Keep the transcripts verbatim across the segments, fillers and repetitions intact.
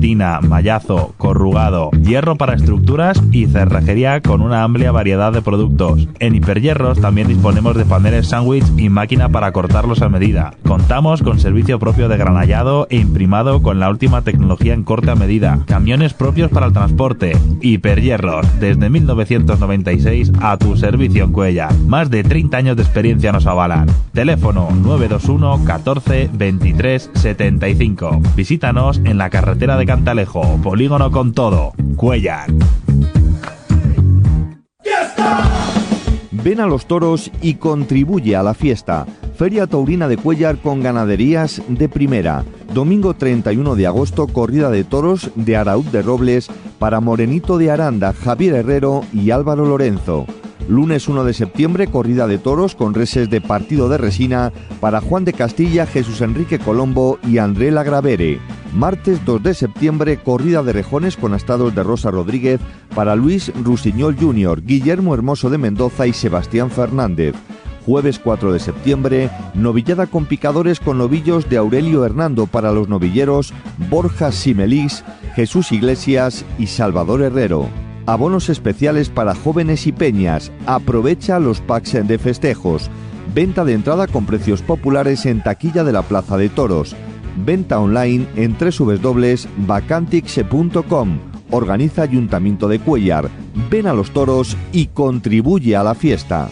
cortina, mallazo, corrugado, hierro para estructuras y cerrajería con una amplia variedad de productos. En Hiperhierros también disponemos de paneles sándwich y máquina para cortarlos a medida. Contamos con servicio propio de granallado e imprimado con la última tecnología en corte a medida. Camiones propios para el transporte. Hiperhierros, desde mil novecientos noventa y seis a tu servicio en Cuellar. Más de treinta años de experiencia nos avalan. Teléfono nueve dos uno catorce veintitrés setenta y cinco. Visítanos en la carretera de Cantalejo, Polígono con todo, Cuellar. Ven a los toros y contribuye a la fiesta. Feria Taurina de Cuellar con ganaderías de primera. Domingo treinta y uno de agosto, corrida de toros de Araúz de Robles para Morenito de Aranda, Javier Herrero y Álvaro Lorenzo. Lunes uno de septiembre, corrida de toros con reses de partido de resina para Juan de Castilla, Jesús Enrique Colombo y André Lagravere. Martes dos de septiembre, corrida de rejones con astados de Rosa Rodríguez para Luis Rusiñol junior, Guillermo Hermoso de Mendoza y Sebastián Fernández. Jueves cuatro de septiembre, novillada con picadores con novillos de Aurelio Hernando para los novilleros Borja Simelís, Jesús Iglesias y Salvador Herrero. Abonos especiales para jóvenes y peñas. Aprovecha los packs de festejos. Venta de entrada con precios populares en taquilla de la Plaza de Toros. Venta online en doble u doble u doble u punto vacantix punto com. Organiza Ayuntamiento de Cuellar. Ven a los toros y contribuye a la fiesta.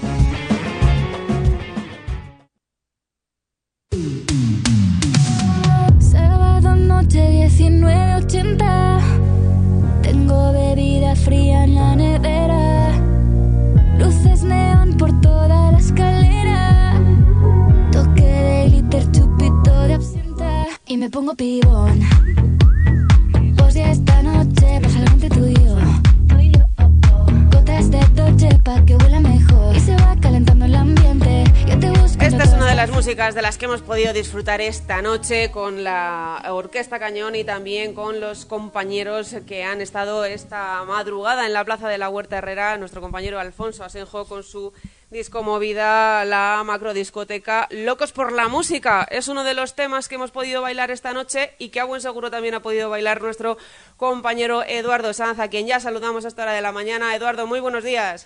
Sábado noche diecinueve ochenta. Tengo bebida fría en la nevera. Luces neón por toda la escalera. Toque de glitter, chupito de absenta. Y me pongo pibón. Pues ya esta noche pasa algo entre tú y yo. Gotas de Dolce pa' que huela mejor. Y se va calentando el ambiente. Yo te busco. Esta es una de las músicas de las que hemos podido disfrutar esta noche con la Orquesta Cañón y también con los compañeros que han estado esta madrugada en la Plaza de la Huerta Herrera. Nuestro compañero Alfonso Asenjo con su disco movida, la macrodiscoteca Locos por la Música. Es uno de los temas que hemos podido bailar esta noche y que a buen seguro también ha podido bailar nuestro compañero Eduardo Sanz, a quien ya saludamos a esta hora de la mañana. Eduardo, muy buenos días.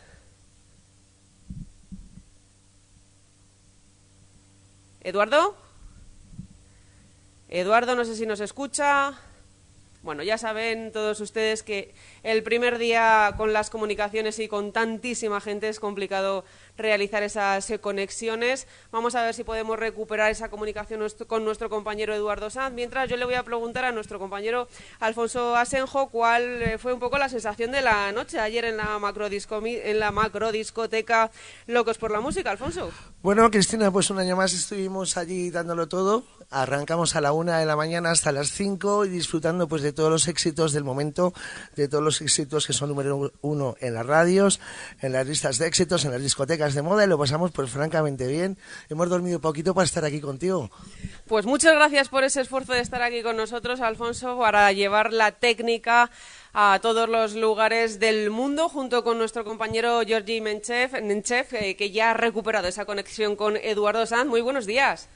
¿Eduardo? Eduardo, no sé si nos escucha. Bueno, ya saben todos ustedes que el primer día con las comunicaciones y con tantísima gente es complicado realizar esas conexiones. Vamos a ver si podemos recuperar esa comunicación con nuestro compañero Eduardo Sanz. Mientras yo le voy a preguntar a nuestro compañero Alfonso Asenjo cuál fue un poco la sensación de la noche ayer en la macrodisco, en la macrodiscoteca Locos por la Música. Alfonso. Bueno, Cristina, pues un año más estuvimos allí dándolo todo. Arrancamos a la una de la mañana hasta las cinco y disfrutando pues de todos los éxitos del momento, de todos los éxitos que son número uno en las radios, en las listas de éxitos, en las discotecas de moda, y lo pasamos pues francamente bien. Hemos dormido poquito para estar aquí contigo. Pues muchas gracias por ese esfuerzo de estar aquí con nosotros, Alfonso, para llevar la técnica a todos los lugares del mundo, junto con nuestro compañero Georgi Menchev, Menchev eh, que ya ha recuperado esa conexión con Eduardo Sanz. Muy buenos días.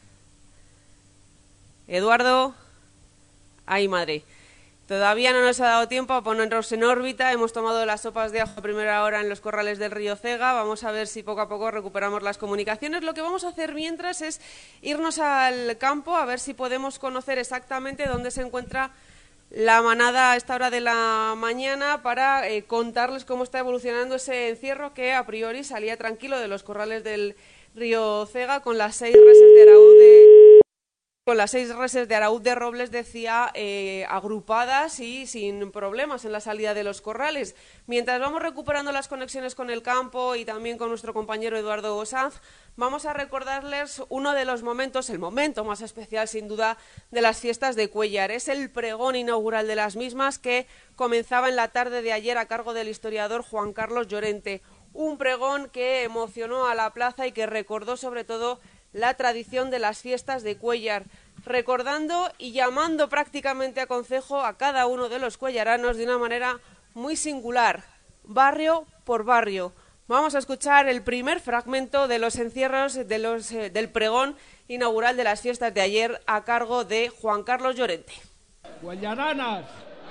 Eduardo, ay madre, todavía no nos ha dado tiempo a ponernos en órbita. Hemos tomado las sopas de ajo a primera hora en los corrales del río Cega. Vamos a ver si poco a poco recuperamos las comunicaciones. Lo que vamos a hacer mientras es irnos al campo a ver si podemos conocer exactamente dónde se encuentra la manada a esta hora de la mañana para eh, contarles cómo está evolucionando ese encierro que a priori salía tranquilo de los corrales del río Cega con las seis reses de Araúz de... Con las seis reses de Araúz de Robles, decía, eh, agrupadas y sin problemas en la salida de los corrales. Mientras vamos recuperando las conexiones con el campo y también con nuestro compañero Eduardo Sanz, vamos a recordarles uno de los momentos, el momento más especial sin duda, de las fiestas de Cuellar. Es el pregón inaugural de las mismas que comenzaba en la tarde de ayer a cargo del historiador Juan Carlos Llorente. Un pregón que emocionó a la plaza y que recordó sobre todo la tradición de las fiestas de Cuellar, recordando y llamando prácticamente a concejo a cada uno de los cuellaranos de una manera muy singular, barrio por barrio. Vamos a escuchar el primer fragmento de los encierros de los, eh, del pregón inaugural de las fiestas de ayer a cargo de Juan Carlos Llorente. Cuellaranas,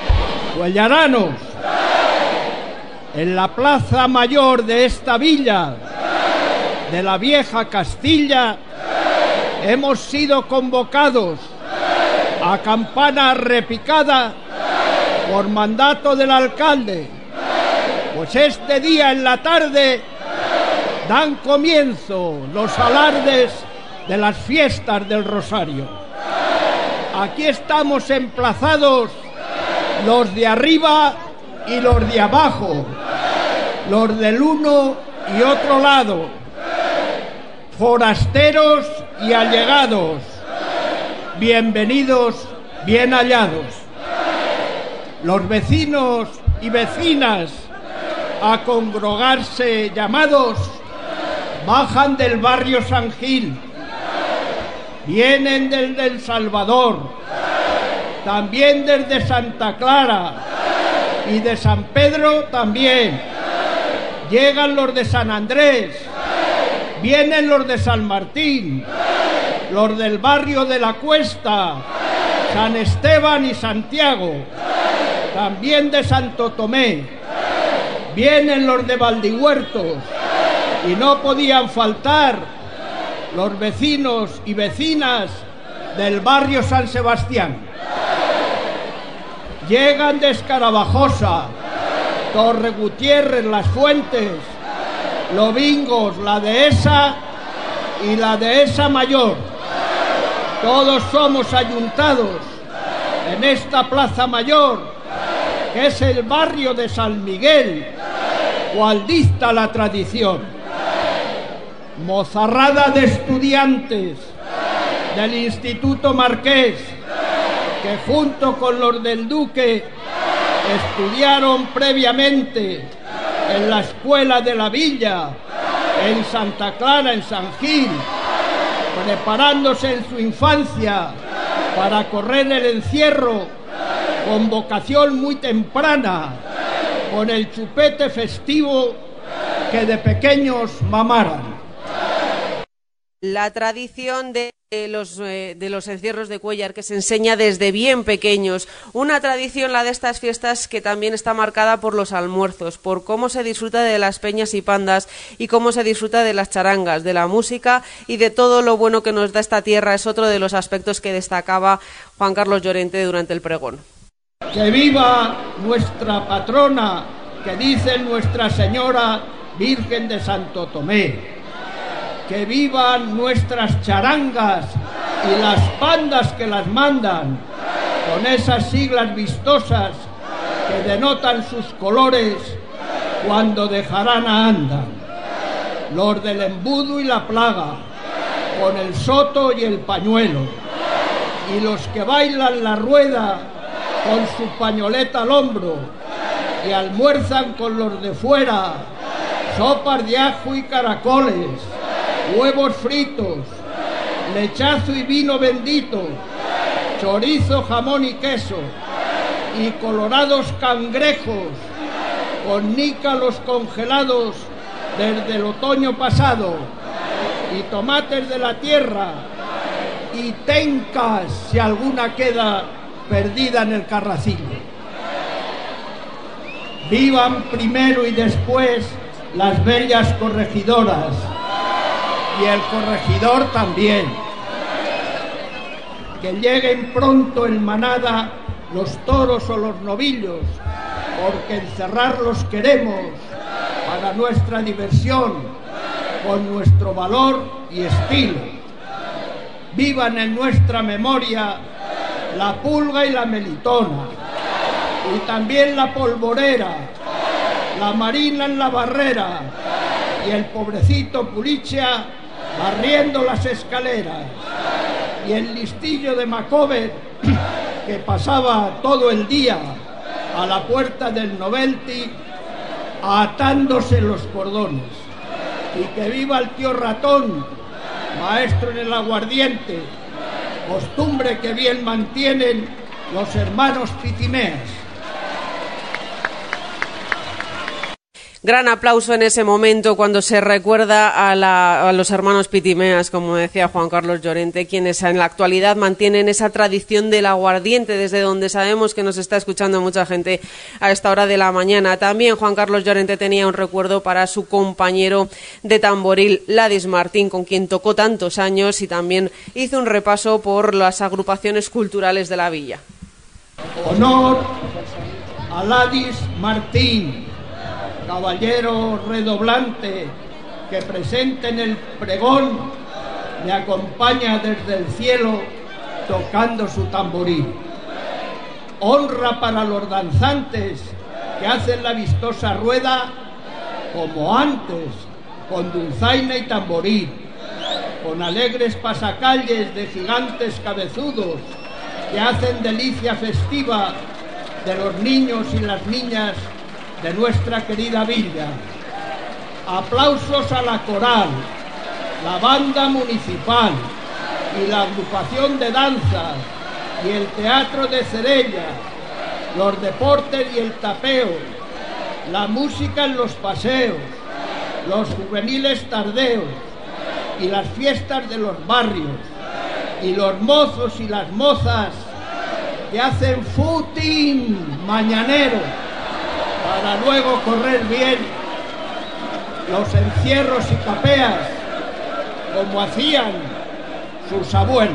Cuellaranos, en la plaza mayor de esta villa, de la vieja Castilla, hemos sido convocados a campana repicada por mandato del alcalde, pues este día en la tarde dan comienzo los alardes de las fiestas del Rosario. Aquí estamos emplazados los de arriba y los de abajo, los del uno y otro lado, forasteros y allegados, bienvenidos, bien hallados. Los vecinos y vecinas a congregarse llamados bajan del barrio San Gil, vienen desde El Salvador, también desde Santa Clara y de San Pedro también. Llegan los de San Andrés, vienen los de San Martín, los del barrio de la Cuesta, San Esteban y Santiago, también de Santo Tomé, vienen los de Valdihuertos y no podían faltar los vecinos y vecinas del barrio San Sebastián. Llegan de Escarabajosa, Torre Gutiérrez, Las Fuentes, Lobingos, la Dehesa y la Dehesa Mayor. Todos somos ayuntados en esta plaza mayor, que es el barrio de San Miguel, cual dicta la tradición. Mozarrada de estudiantes del Instituto Marqués, que junto con los del Duque estudiaron previamente en la escuela de la Villa, en Santa Clara, en San Gil, preparándose en su infancia para correr el encierro con vocación muy temprana, con el chupete festivo que de pequeños mamaran. La tradición de los, eh, de los encierros de Cuéllar, que se enseña desde bien pequeños. Una tradición, la de estas fiestas, que también está marcada por los almuerzos, por cómo se disfruta de las peñas y pandas y cómo se disfruta de las charangas, de la música y de todo lo bueno que nos da esta tierra. Es otro de los aspectos que destacaba Juan Carlos Llorente durante el pregón. Que viva nuestra patrona, que dice Nuestra Señora Virgen de Santo Tomé. Que vivan nuestras charangas y las pandas que las mandan, con esas siglas vistosas que denotan sus colores cuando dejarán a Anda. Los del embudo y la plaga, con el soto y el pañuelo, y los que bailan la rueda con su pañoleta al hombro y almuerzan con los de fuera, sopas de ajo y caracoles, huevos fritos, lechazo y vino bendito, chorizo, jamón y queso, y colorados cangrejos con nícalos congelados desde el otoño pasado, y tomates de la tierra, y tencas si alguna queda perdida en el carracillo. Vivan primero y después las bellas corregidoras, y el corregidor también. Que lleguen pronto en manada los toros o los novillos, porque encerrarlos queremos para nuestra diversión, con nuestro valor y estilo. Vivan en nuestra memoria la pulga y la melitona, y también la polvorera, la marina en la barrera, y el pobrecito Pulichia barriendo las escaleras, y el listillo de Macovet, que pasaba todo el día a la puerta del Novelty atándose los cordones. Y que viva el tío Ratón, maestro en el aguardiente, costumbre que bien mantienen los hermanos Pitimeas. Gran aplauso en ese momento cuando se recuerda a, la, a los hermanos Pitimeas, como decía Juan Carlos Llorente, quienes en la actualidad mantienen esa tradición del aguardiente, desde donde sabemos que nos está escuchando mucha gente a esta hora de la mañana. También Juan Carlos Llorente tenía un recuerdo para su compañero de tamboril, Ladis Martín, con quien tocó tantos años, y también hizo un repaso por las agrupaciones culturales de la villa. Honor a Ladis Martín, caballero redoblante que presente en el pregón le acompaña desde el cielo tocando su tamboril. Honra para los danzantes que hacen la vistosa rueda como antes, con dulzaina y tamboril, con alegres pasacalles de gigantes cabezudos que hacen delicia festiva de los niños y las niñas de nuestra querida villa. Aplausos a la coral, la banda municipal y la agrupación de danzas y el teatro de Cerella, los deportes y el tapeo, la música en los paseos, los juveniles tardeos y las fiestas de los barrios, y los mozos y las mozas que hacen footing mañanero para luego correr bien los encierros y capeas como hacían sus abuelos.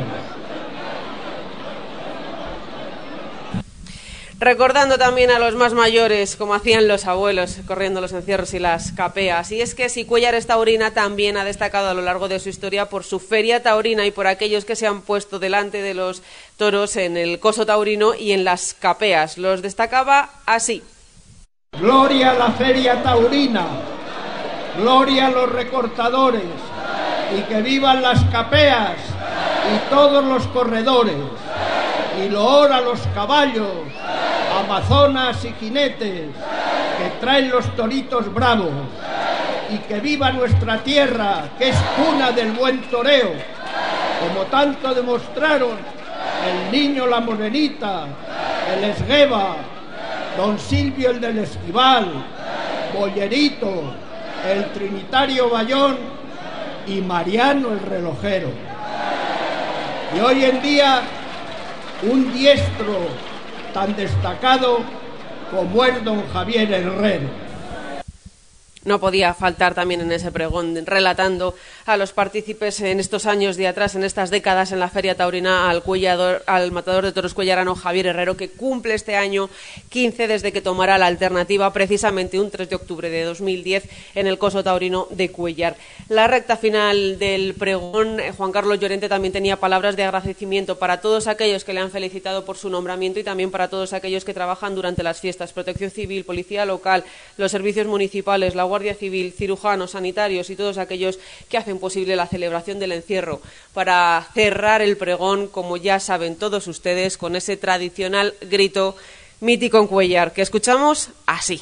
Recordando también a los más mayores, como hacían los abuelos, corriendo los encierros y las capeas. Y es que Sicuéllares Taurina también ha destacado a lo largo de su historia por su feria taurina y por aquellos que se han puesto delante de los toros en el coso taurino y en las capeas. Los destacaba así. Gloria a la feria taurina, gloria a los recortadores, y que vivan las capeas y todos los corredores, y loor a los caballos, amazonas y jinetes que traen los toritos bravos, y que viva nuestra tierra, que es cuna del buen toreo, como tanto demostraron el Niño la Morenita, el Esgueva, Don Silvio el del Esquival, Bollerito, el Trinitario Bayón y Mariano el Relojero. Y hoy en día un diestro tan destacado como es don Javier Herrero. No podía faltar también en ese pregón, relatando a los partícipes en estos años de atrás, en estas décadas en la Feria Taurina, al, cuellador, al matador de toros cuellarano Javier Herrero, que cumple este año quince desde que tomara la alternativa, precisamente un tres de octubre de dos mil diez, en el coso taurino de Cuéllar. La recta final del pregón, Juan Carlos Llorente también tenía palabras de agradecimiento para todos aquellos que le han felicitado por su nombramiento y también para todos aquellos que trabajan durante las fiestas: Protección Civil, Policía Local, los servicios municipales, la Guardia Civil, cirujanos, sanitarios y todos aquellos que hacen posible la celebración del encierro. Para cerrar el pregón, como ya saben todos ustedes, con ese tradicional grito mítico en Cuéllar, que escuchamos así.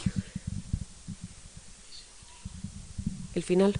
El final.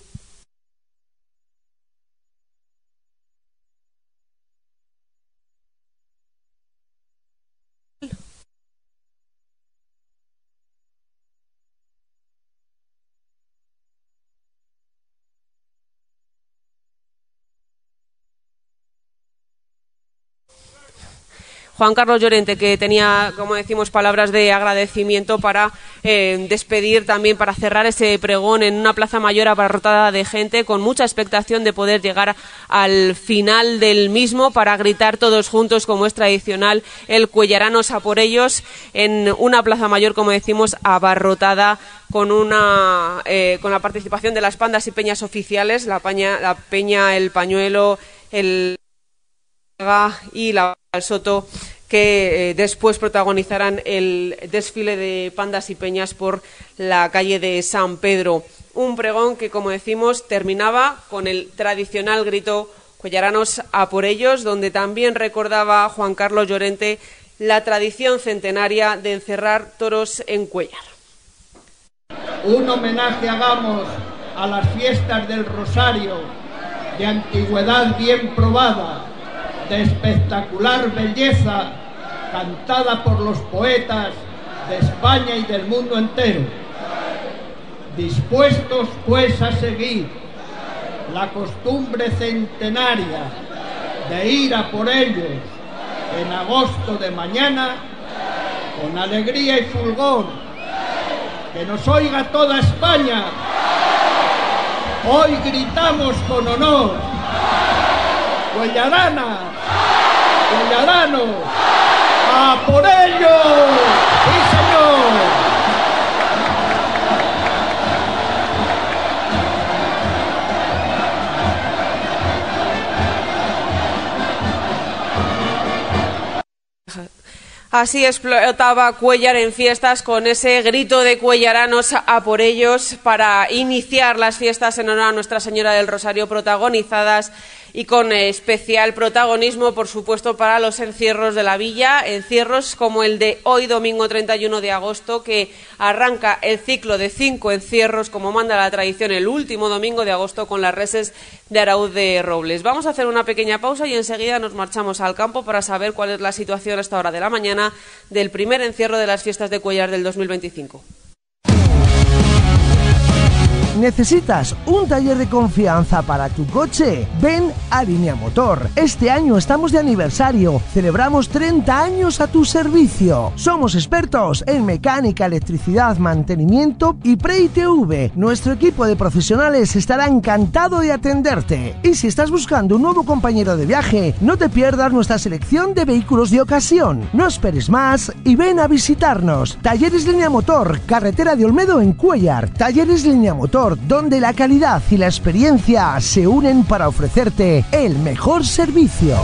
Juan Carlos Llorente, que tenía, como decimos, palabras de agradecimiento para eh, despedir también, para cerrar ese pregón en una plaza mayor abarrotada de gente, con mucha expectación de poder llegar al final del mismo para gritar todos juntos, como es tradicional, el cuellaranos a por ellos, en una plaza mayor, como decimos, abarrotada, con una eh, con la participación de las pandas y peñas oficiales, la, paña, la peña, el pañuelo, el y la Soto, que eh, después protagonizarán el desfile de pandas y peñas por la calle de San Pedro. Un pregón que, como decimos, terminaba con el tradicional grito cuellaranos a por ellos, donde también recordaba Juan Carlos Llorente la tradición centenaria de encerrar toros en Cuéllar. Un homenaje hagamos a las fiestas del Rosario, de antigüedad bien probada, de espectacular belleza, cantada por los poetas de España y del mundo entero. dispuestos pues a seguir la costumbre centenaria de ir a por ellos en agosto de mañana, con alegría y fulgor, que nos oiga toda España. Hoy gritamos con honor: Cuellarana, Cuellarano, ¡a por ellos! ¡Sí, señor! Así explotaba Cuéllar en fiestas, con ese grito de cuellaranos a por ellos, para iniciar las fiestas en honor a Nuestra Señora del Rosario, protagonizadas y con especial protagonismo, por supuesto, para los encierros de la villa, encierros como el de hoy, domingo treinta y uno de agosto, que arranca el ciclo de cinco encierros, como manda la tradición, el último domingo de agosto con las reses de Araúz de Robles. Vamos a hacer una pequeña pausa y enseguida nos marchamos al campo para saber cuál es la situación a esta hora de la mañana del primer encierro de las fiestas de Cuéllar del dos mil veinticinco. ¿Necesitas un taller de confianza para tu coche? Ven a Línea Motor. Este año estamos de aniversario. Celebramos treinta años a tu servicio. Somos expertos en mecánica, electricidad, mantenimiento y pre-I T V. Nuestro equipo de profesionales estará encantado de atenderte. Y si estás buscando un nuevo compañero de viaje, no te pierdas nuestra selección de vehículos de ocasión. No esperes más y ven a visitarnos. Talleres Línea Motor, carretera de Olmedo en Cuéllar. Talleres Línea Motor, donde la calidad y la experiencia se unen para ofrecerte el mejor servicio.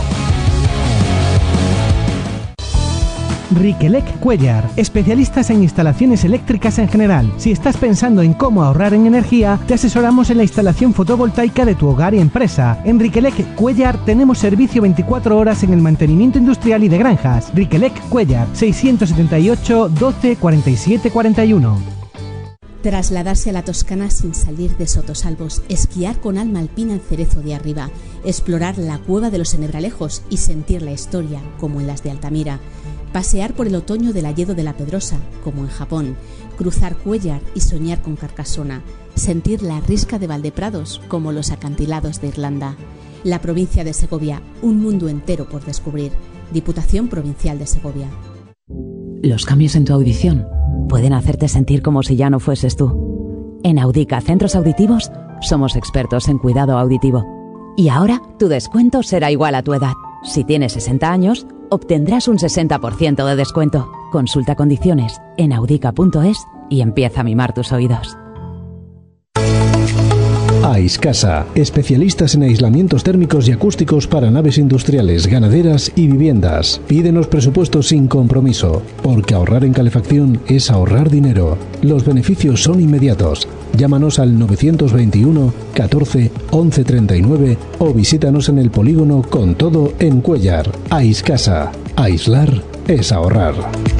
Riquelec Cuéllar, especialistas en instalaciones eléctricas en general. Si estás pensando en cómo ahorrar en energía, te asesoramos en la instalación fotovoltaica de tu hogar y empresa. En Riquelec Cuéllar tenemos servicio veinticuatro horas en el mantenimiento industrial y de granjas. Riquelec Cuéllar, seiscientos setenta y ocho, doce, cuarenta y siete, cuarenta y uno. Trasladarse a la Toscana sin salir de Sotosalbos, esquiar con alma alpina en Cerezo de Arriba, explorar la cueva de los Enebralejos y sentir la historia, como en las de Altamira, pasear por el otoño del Hayedo de la Pedrosa, como en Japón, cruzar Cuéllar y soñar con Carcasona, sentir la risca de Valdeprados, como los acantilados de Irlanda. La provincia de Segovia, un mundo entero por descubrir. Diputación Provincial de Segovia. Los cambios en tu audición pueden hacerte sentir como si ya no fueses tú. En Audica Centros Auditivos somos expertos en cuidado auditivo. Y ahora tu descuento será igual a tu edad. Si tienes sesenta años, obtendrás un sesenta por ciento de descuento. Consulta condiciones en audica punto es y empieza a mimar tus oídos. Aiscasa, especialistas en aislamientos térmicos y acústicos para naves industriales, ganaderas y viviendas. Pídenos presupuestos sin compromiso, porque ahorrar en calefacción es ahorrar dinero. Los beneficios son inmediatos. Llámanos al novecientos veintiuno, catorce, once treinta y nueve o visítanos en el polígono Con Todo en Cuéllar. Aiscasa, aislar es ahorrar.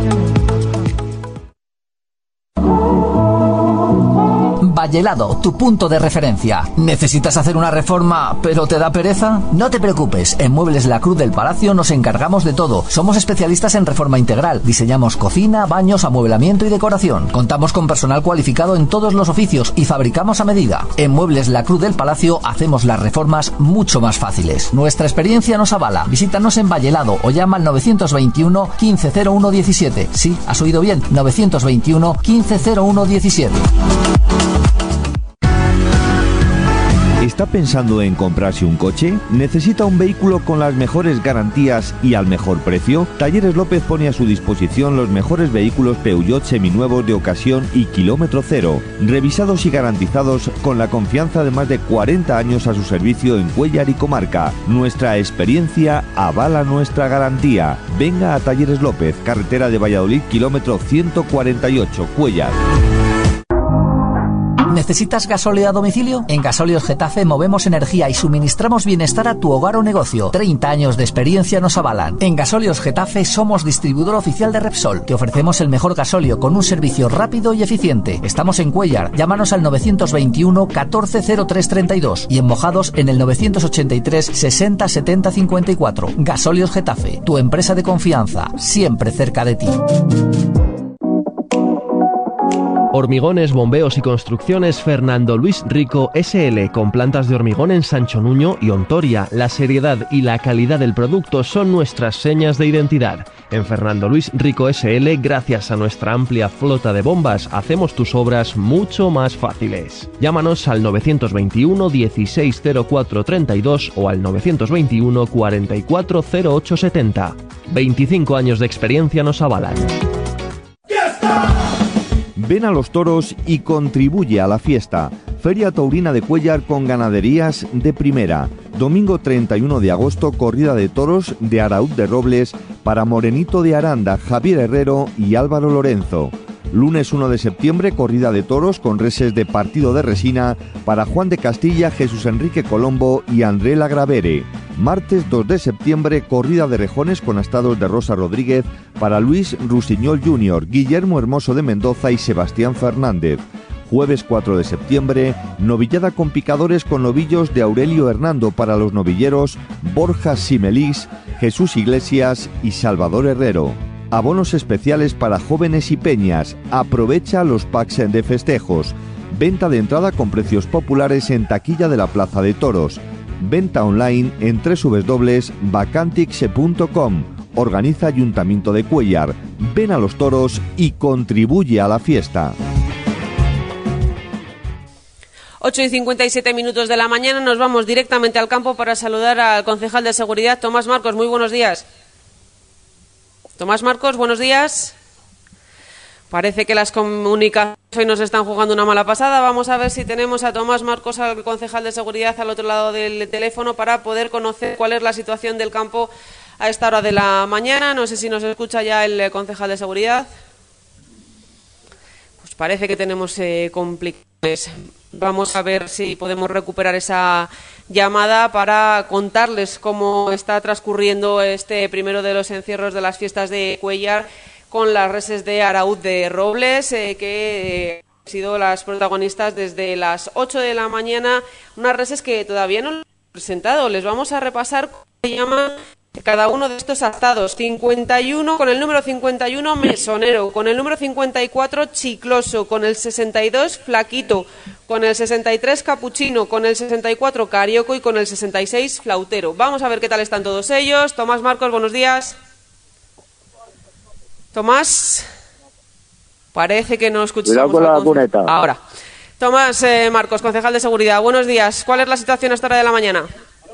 Vallelado, tu punto de referencia. ¿Necesitas hacer una reforma, pero te da pereza? No te preocupes, en Muebles La Cruz del Palacio nos encargamos de todo. Somos especialistas en reforma integral. Diseñamos cocina, baños, amueblamiento y decoración. Contamos con personal cualificado en todos los oficios y fabricamos a medida. En Muebles La Cruz del Palacio hacemos las reformas mucho más fáciles. Nuestra experiencia nos avala. Visítanos en Vallelado o llama al novecientos veintiuno, quince cero uno diecisiete. Sí, has oído bien, novecientos veintiuno, quince cero uno diecisiete. ¿Está pensando en comprarse un coche? ¿Necesita un vehículo con las mejores garantías y al mejor precio? Talleres López pone a su disposición los mejores vehículos Peugeot seminuevos de ocasión y kilómetro cero, revisados y garantizados con la confianza de más de cuarenta años a su servicio en Cuéllar y comarca. Nuestra experiencia avala nuestra garantía. Venga a Talleres López, carretera de Valladolid, kilómetro ciento cuarenta y ocho, Cuéllar. ¿Necesitas gasóleo a domicilio? En Gasóleos Getafe movemos energía y suministramos bienestar a tu hogar o negocio. treinta años de experiencia nos avalan. En Gasóleos Getafe somos distribuidor oficial de Repsol. Te ofrecemos el mejor gasóleo con un servicio rápido y eficiente. Estamos en Cuéllar. Llámanos al novecientos veintiuno, catorce cero tres treinta y dos y en Mojados en el novecientos ochenta y tres, sesenta, setenta, cincuenta y cuatro. Gasóleos Getafe, tu empresa de confianza, siempre cerca de ti. Hormigones, Bombeos y Construcciones Fernando Luis Rico S L, con plantas de hormigón en Sancho Nuño y Ontoria. La seriedad y la calidad del producto son nuestras señas de identidad. En Fernando Luis Rico S L, gracias a nuestra amplia flota de bombas, hacemos tus obras mucho más fáciles. Llámanos al novecientos veintiuno dieciséis cero cuatro treinta y dos o al novecientos veintiuno cuarenta y cuatro cero ocho setenta. veinticinco años de experiencia nos avalan. Ven a los toros y contribuye a la fiesta. Feria Taurina de Cuéllar con ganaderías de primera. Domingo treinta y uno de agosto, corrida de toros de Araúd de Robles para Morenito de Aranda, Javier Herrero y Álvaro Lorenzo. Lunes uno de septiembre, corrida de toros con reses de partido de resina para Juan de Castilla, Jesús Enrique Colombo y André Lagravere. Martes dos de septiembre, corrida de rejones con astados de Rosa Rodríguez para Luis Rusiñol junior, Guillermo Hermoso de Mendoza y Sebastián Fernández. Jueves cuatro de septiembre, novillada con picadores con novillos de Aurelio Hernando para los novilleros Borja Simelís, Jesús Iglesias y Salvador Herrero. Abonos especiales para jóvenes y peñas. Aprovecha los packs de festejos. Venta de entrada con precios populares en taquilla de la Plaza de Toros. Venta online en doble u doble u doble u punto vacantix punto com. Organiza Ayuntamiento de Cuéllar. Ven a los toros y contribuye a la fiesta. ocho y cincuenta y siete minutos de la mañana, nos vamos directamente al campo para saludar al concejal de Seguridad, Tomás Marcos. Muy buenos días. Tomás Marcos, buenos días. Parece que las comunicaciones hoy nos están jugando una mala pasada. Vamos a ver si tenemos a Tomás Marcos, al concejal de Seguridad, al otro lado del teléfono para poder conocer cuál es la situación del campo a esta hora de la mañana. No sé si nos escucha ya el concejal de Seguridad. Pues parece que tenemos eh, complicaciones. Vamos a ver si podemos recuperar esa llamada para contarles cómo está transcurriendo este primero de los encierros de las fiestas de Cuéllar con las reses de Araúd de Robles, eh, que eh, han sido las protagonistas desde las ocho de la mañana, unas reses que todavía no han presentado. Les vamos a repasar cómo se llama cada uno de estos astados. cincuenta y uno, con el número cincuenta y uno, Mesonero, con el número cincuenta y cuatro, Chicloso, con el sesenta y dos, Flaquito, con el sesenta y tres, Capuchino, con el sesenta y cuatro, Carioco y con el sesenta y seis, Flautero. Vamos a ver qué tal están todos ellos. Tomás Marcos, buenos días. Tomás, parece que no escuchamos. Cuidado con la cuneta. Ahora. Tomás eh, Marcos, concejal de Seguridad, buenos días. ¿Cuál es la situación a esta hora de la mañana?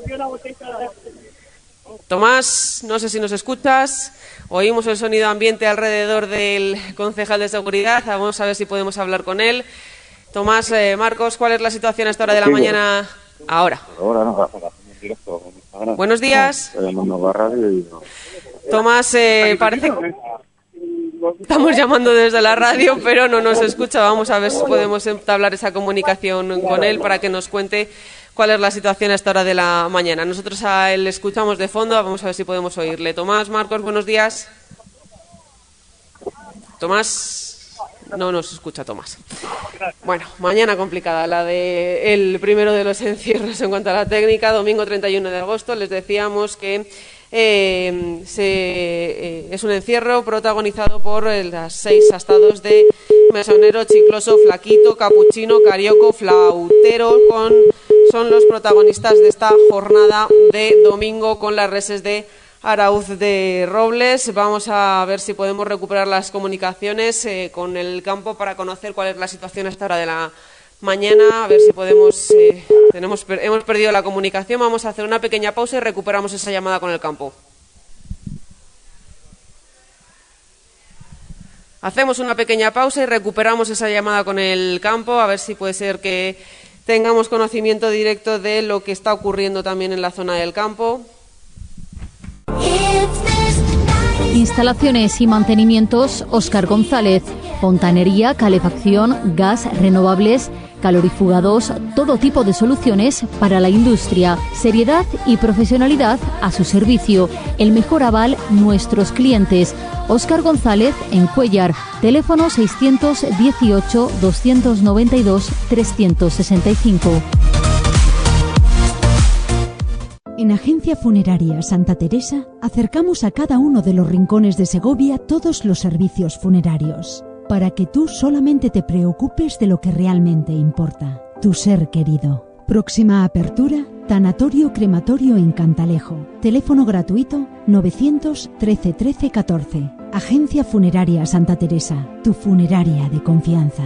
Tomás, no sé si nos escuchas. Oímos el sonido ambiente alrededor del concejal de Seguridad. Vamos a ver si podemos hablar con él. Tomás eh, Marcos, ¿cuál es la situación a esta hora de la sí, mañana? Ahora. Ahora no, directo. Buenos días. Tomás, eh, parece que estamos llamando desde la radio, pero no nos escucha. Vamos a ver si podemos entablar esa comunicación con él para que nos cuente cuál es la situación a esta hora de la mañana. Nosotros a él escuchamos de fondo, vamos a ver si podemos oírle. Tomás Marcos, buenos días. Tomás, no nos escucha Tomás. Bueno, mañana complicada, la de el primero de los encierros en cuanto a la técnica, domingo treinta y uno de agosto. Les decíamos que eh, se, eh, es un encierro protagonizado por eh, las seis astados de Mesonero, Chicloso, Flaquito, Capuchino, Carioco, Flautero, con son los protagonistas de esta jornada de domingo con las reses de Araúd de Robles. Vamos a ver si podemos recuperar las comunicaciones eh, con el campo para conocer cuál es la situación a esta hora de la mañana. A ver si podemos... Eh, tenemos, hemos perdido la comunicación. Vamos a hacer una pequeña pausa y recuperamos esa llamada con el campo. Hacemos una pequeña pausa y recuperamos esa llamada con el campo. A ver si puede ser que tengamos conocimiento directo de lo que está ocurriendo también en la zona del campo. Instalaciones y mantenimientos Óscar González. Fontanería, calefacción, gas, renovables, calorifugados, todo tipo de soluciones para la industria. Seriedad y profesionalidad a su servicio. El mejor aval, nuestros clientes. Óscar González en Cuéllar. Teléfono seiscientos dieciocho, doscientos noventa y dos, trescientos sesenta y cinco. En Agencia Funeraria Santa Teresa acercamos a cada uno de los rincones de Segovia todos los servicios funerarios. para que tú solamente te preocupes de lo que realmente importa, tu ser querido. Próxima apertura, Tanatorio Crematorio en Cantalejo. Teléfono gratuito novecientos trece trece catorce. Agencia Funeraria Santa Teresa, tu funeraria de confianza.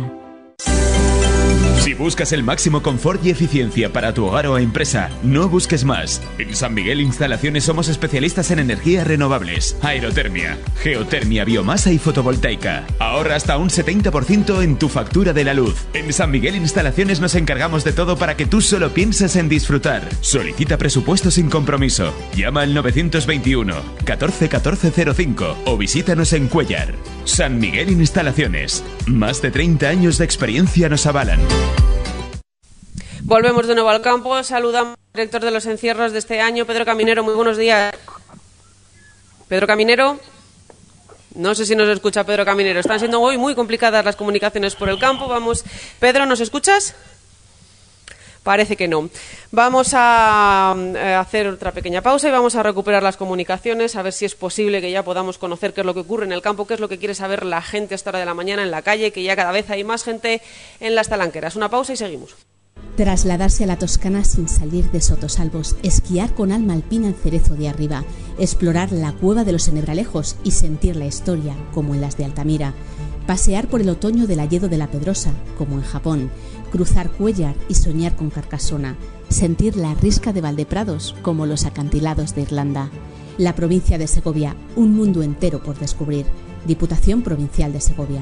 Si buscas el máximo confort y eficiencia para tu hogar o empresa, no busques más. En San Miguel Instalaciones somos especialistas en energías renovables, aerotermia, geotermia, biomasa y fotovoltaica. Ahorra hasta un setenta por ciento en tu factura de la luz. En San Miguel Instalaciones nos encargamos de todo para que tú solo pienses en disfrutar. Solicita presupuesto sin compromiso. Llama al novecientos veintiuno catorce catorce cero cinco o visítanos en Cuéllar. San Miguel Instalaciones. Más de treinta años de experiencia nos avalan. Volvemos de nuevo al campo. Saludamos al director de los encierros de este año, Pedro Caminero. Muy buenos días. Pedro Caminero. No sé si nos escucha Pedro Caminero. Están siendo hoy muy complicadas las comunicaciones por el campo. Vamos, Pedro, ¿nos escuchas? Parece que no. Vamos a hacer otra pequeña pausa y vamos a recuperar las comunicaciones, a ver si es posible que ya podamos conocer qué es lo que ocurre en el campo, qué es lo que quiere saber la gente a esta hora de la mañana en la calle, que ya cada vez hay más gente en las talanqueras. Una pausa y seguimos. Trasladarse a la Toscana sin salir de Sotosalbos, esquiar con alma alpina en Cerezo de Arriba, explorar la cueva de los Ennebralejos y sentir la historia, como en las de Altamira, pasear por el otoño del Hayedo de la Pedrosa, como en Japón, cruzar Cuéllar y soñar con Carcasona, sentir la risca de Valdeprados, como los acantilados de Irlanda. La provincia de Segovia, un mundo entero por descubrir. Diputación Provincial de Segovia.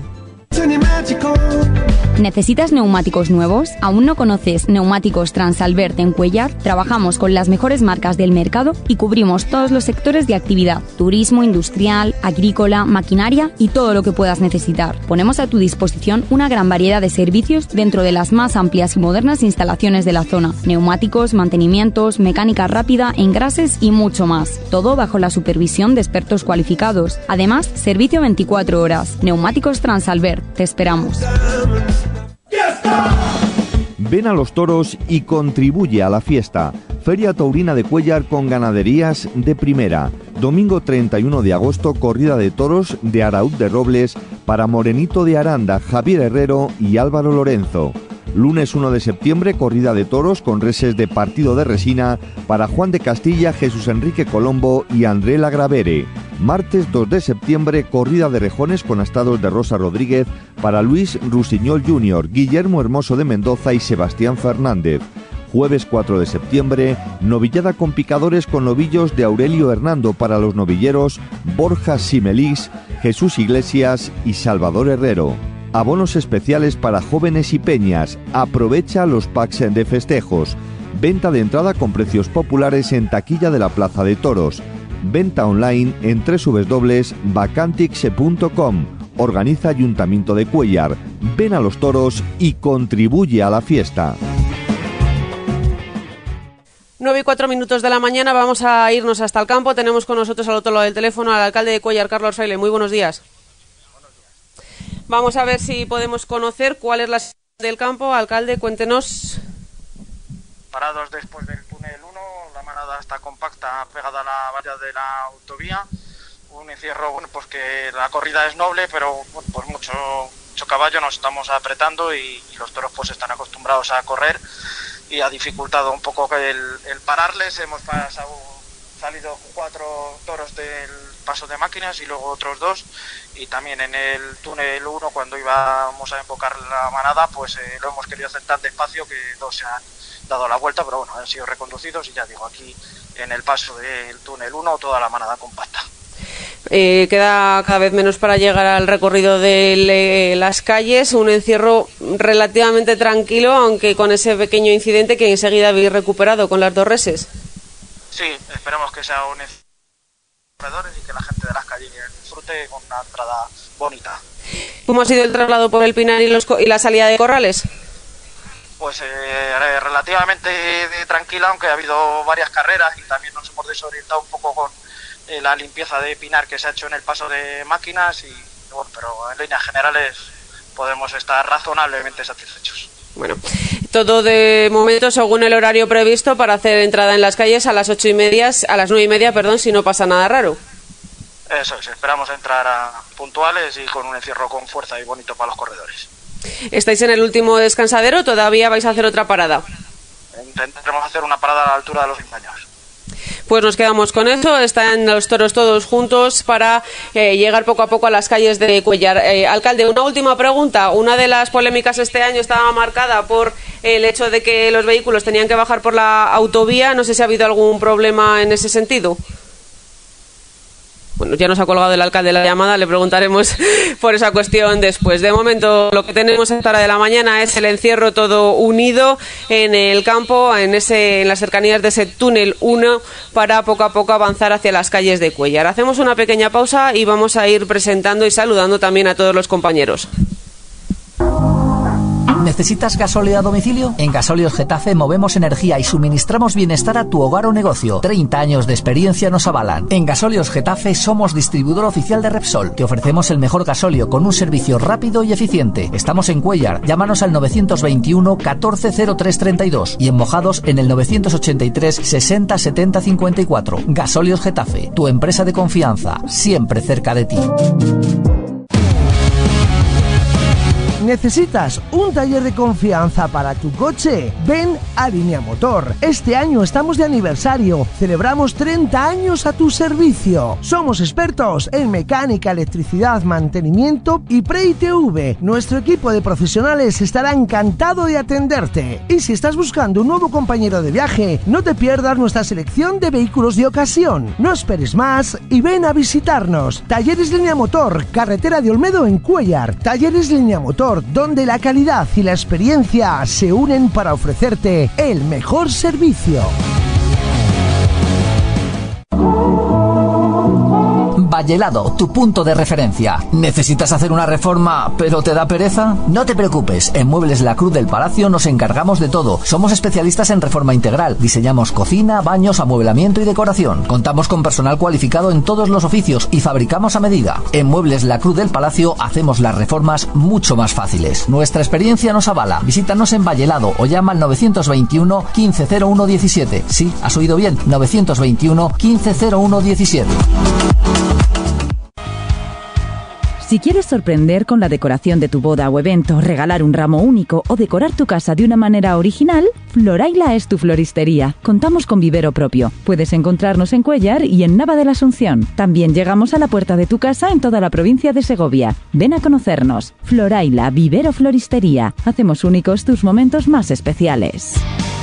¿Necesitas neumáticos nuevos? ¿Aún no conoces Neumáticos Transalbert en Cuéllar? Trabajamos con las mejores marcas del mercado y cubrimos todos los sectores de actividad: turismo, industrial, agrícola, maquinaria y todo lo que puedas necesitar. Ponemos a tu disposición una gran variedad de servicios dentro de las más amplias y modernas instalaciones de la zona: neumáticos, mantenimientos, mecánica rápida, engrases y mucho más. Todo bajo la supervisión de expertos cualificados. Además, servicio veinticuatro horas. Neumáticos Transalbert. Te esperamos. Ven a los toros y contribuye a la fiesta. Feria Taurina de Cuéllar con ganaderías de primera. Domingo treinta y uno de agosto, corrida de toros de Araúz de Robles para Morenito de Aranda, Javier Herrero y Álvaro Lorenzo. Lunes uno de septiembre, corrida de toros con reses de partido de resina para Juan de Castilla, Jesús Enrique Colombo y André Lagravere. Martes dos de septiembre, corrida de rejones con astados de Rosa Rodríguez para Luis Rusiñol junior, Guillermo Hermoso de Mendoza y Sebastián Fernández. Jueves cuatro de septiembre, novillada con picadores con novillos de Aurelio Hernando para los novilleros Borja Simelís, Jesús Iglesias y Salvador Herrero. Abonos especiales para jóvenes y peñas. Aprovecha los packs de festejos. Venta de entrada con precios populares en taquilla de la Plaza de Toros. Venta online en doble u doble u doble u punto vacantix punto com. Organiza Ayuntamiento de Cuéllar. Ven a los toros y contribuye a la fiesta. nueve y cuatro minutos de la mañana, vamos a irnos hasta el campo. Tenemos con nosotros al otro lado del teléfono al alcalde de Cuéllar, Carlos Fraile. Muy buenos días. Vamos a ver si podemos conocer cuál es la situación del campo. Alcalde, cuéntenos. Parados después del túnel uno, la manada está compacta, pegada a la valla de la autovía. Un encierro, bueno, pues que la corrida es noble, pero bueno, pues mucho, mucho caballo, nos estamos apretando y, y los toros pues están acostumbrados a correr y ha dificultado un poco el, el pararles. Hemos pasado, salido cuatro toros del paso de máquinas y luego otros dos, y también en el túnel uno, cuando íbamos a embocar la manada, pues eh, lo hemos querido hacer tan despacio que dos se han dado la vuelta, pero bueno, han sido reconducidos y ya digo, aquí en el paso del túnel uno toda la manada compacta. Eh, queda cada vez menos para llegar al recorrido de le, las calles, un encierro relativamente tranquilo, aunque con ese pequeño incidente que enseguida habéis recuperado con las dos reses. Sí, esperemos que sea un encierro y que la gente de las calles disfrute con una entrada bonita. ¿Cómo ha sido el traslado por el Pinar y, los, y la salida de corrales? Pues eh, relativamente tranquila, aunque ha habido varias carreras y también nos hemos desorientado un poco con eh, la limpieza de Pinar que se ha hecho en el paso de máquinas, y bueno, pero en líneas generales podemos estar razonablemente satisfechos. Bueno, todo de momento según el horario previsto para hacer entrada en las calles a las ocho y media, a las nueve y media, perdón, si no pasa nada raro. Eso es, esperamos entrar a puntuales y con un encierro con fuerza y bonito para los corredores. ¿Estáis en el último descansadero o todavía vais a hacer otra parada? Intentaremos hacer una parada a la altura de los veinte años. Pues nos quedamos con eso, están los toros todos juntos para eh, llegar poco a poco a las calles de Cuéllar. Eh, alcalde, una última pregunta. Una de las polémicas este año estaba marcada por el hecho de que los vehículos tenían que bajar por la autovía. No sé si ha habido algún problema en ese sentido. Bueno, ya nos ha colgado el alcalde la llamada, le preguntaremos por esa cuestión después. De momento, lo que tenemos a esta hora de la mañana es el encierro todo unido en el campo, en ese, en las cercanías de ese túnel uno, para poco a poco avanzar hacia las calles de Cuéllar. Hacemos una pequeña pausa y vamos a ir presentando y saludando también a todos los compañeros. ¿Necesitas gasóleo a domicilio? En Gasóleos Getafe movemos energía y suministramos bienestar a tu hogar o negocio. treinta años de experiencia nos avalan. En Gasóleos Getafe somos distribuidor oficial de Repsol. Te ofrecemos el mejor gasóleo con un servicio rápido y eficiente. Estamos en Cuéllar. Llámanos al novecientos veintiuno catorce cero tres treinta y dos y en Mojados en el novecientos ochenta y tres sesenta setenta cincuenta y cuatro. Gasóleos Getafe, tu empresa de confianza, siempre cerca de ti. ¿Necesitas un taller de confianza para tu coche? Ven a Línea Motor. Este año estamos de aniversario. Celebramos treinta años a tu servicio. Somos expertos en mecánica, electricidad, mantenimiento y pre-I T V. Nuestro equipo de profesionales estará encantado de atenderte. Y si estás buscando un nuevo compañero de viaje, no te pierdas nuestra selección de vehículos de ocasión. No esperes más y ven a visitarnos. Talleres Línea Motor, carretera de Olmedo en Cuéllar. Talleres Línea Motor, donde la calidad y la experiencia se unen para ofrecerte el mejor servicio. Vallelado, tu punto de referencia. ¿Necesitas hacer una reforma, pero te da pereza? No te preocupes, en Muebles La Cruz del Palacio nos encargamos de todo. Somos especialistas en reforma integral. Diseñamos cocina, baños, amueblamiento y decoración. Contamos con personal cualificado en todos los oficios y fabricamos a medida. En Muebles La Cruz del Palacio hacemos las reformas mucho más fáciles. Nuestra experiencia nos avala. Visítanos en Vallelado o llama al novecientos veintiuno quince cero uno diecisiete. Sí, has oído bien, novecientos veintiuno quince cero uno diecisiete. Si quieres sorprender con la decoración de tu boda o evento, regalar un ramo único o decorar tu casa de una manera original, Floraila es tu floristería. Contamos con vivero propio. Puedes encontrarnos en Cuéllar y en Nava de la Asunción. También llegamos a la puerta de tu casa en toda la provincia de Segovia. Ven a conocernos. Floraila, vivero floristería. Hacemos únicos tus momentos más especiales.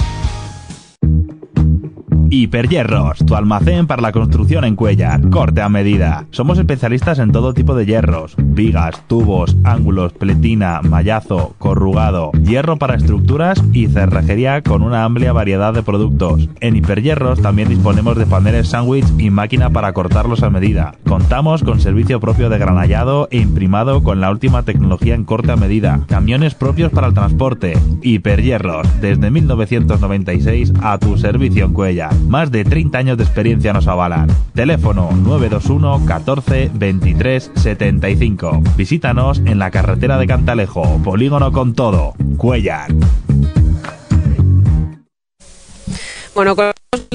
Hiperhierros, tu almacén para la construcción en Cuéllar. Corte a medida. Somos especialistas en todo tipo de hierros: vigas, tubos, ángulos, pletina, mallazo, corrugado, hierro para estructuras y cerrajería con una amplia variedad de productos. En Hiperhierros también disponemos de paneles sándwich y máquina para cortarlos a medida. Contamos con servicio propio de granallado e imprimado con la última tecnología en corte a medida. Camiones propios para el transporte. Hiperhierros, desde mil novecientos noventa y seis a tu servicio en Cuéllar. Más de treinta años de experiencia nos avalan. Teléfono nueve dos uno catorce veintitrés setenta y cinco. Visítanos en la carretera de Cantalejo, Polígono con Todo, Cuéllar. Bueno, con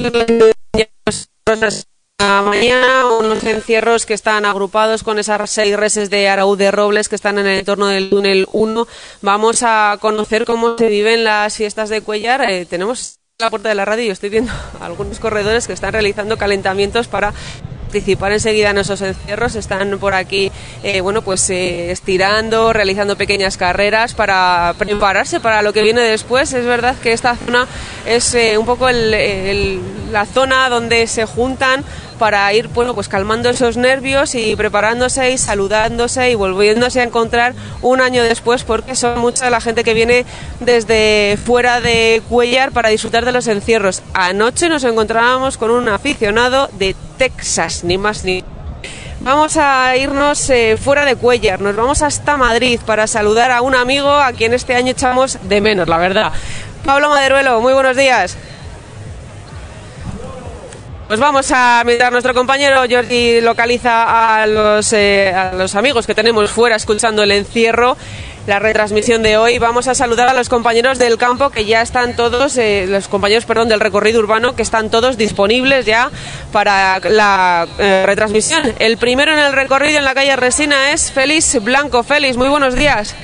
la mañana, unos encierros que están agrupados con esas seis reses de Araúz de Robles que están en el entorno del túnel uno. Vamos a conocer cómo se viven las fiestas de Cuéllar. Eh, tenemos la puerta de la radio y estoy viendo algunos corredores que están realizando calentamientos para participar enseguida en esos encierros. Están por aquí, eh, bueno, pues eh, estirando, realizando pequeñas carreras para prepararse para lo que viene después. Es verdad que esta zona es eh, un poco el, el, la zona donde se juntan para ir, bueno, pues calmando esos nervios y preparándose y saludándose y volviéndose a encontrar un año después, porque son mucha la gente que viene desde fuera de Cuéllar para disfrutar de los encierros. Anoche nos encontrábamos con un aficionado de Texas, ni más ni Vamos a irnos eh, fuera de Cuéllar, nos vamos hasta Madrid para saludar a un amigo a quien este año echamos de menos, la verdad. Pablo Maderuelo, muy buenos días. Pues vamos a, mientras nuestro compañero Jordi localiza a los, eh, a los amigos que tenemos fuera escuchando el encierro, la retransmisión de hoy, vamos a saludar a los compañeros del campo que ya están todos, eh, los compañeros, perdón, del recorrido urbano, que están todos disponibles ya para la eh, retransmisión. El primero en el recorrido en la calle Resina es Félix Blanco. Félix, muy buenos días.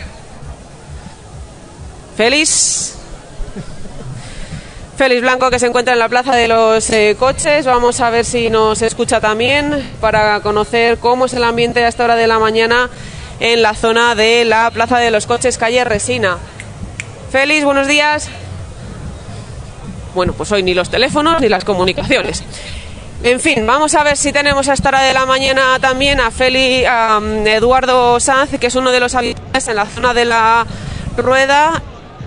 Félix... Félix Blanco, que se encuentra en la Plaza de los eh, Coches. Vamos a ver si nos escucha también para conocer cómo es el ambiente a esta hora de la mañana en la zona de la Plaza de los Coches, calle Resina. Félix, buenos días. Bueno, pues hoy ni los teléfonos ni las comunicaciones. En fin, vamos a ver si tenemos a esta hora de la mañana también a Félix, a um, Eduardo Sanz, que es uno de los habitantes en la zona de la Rueda,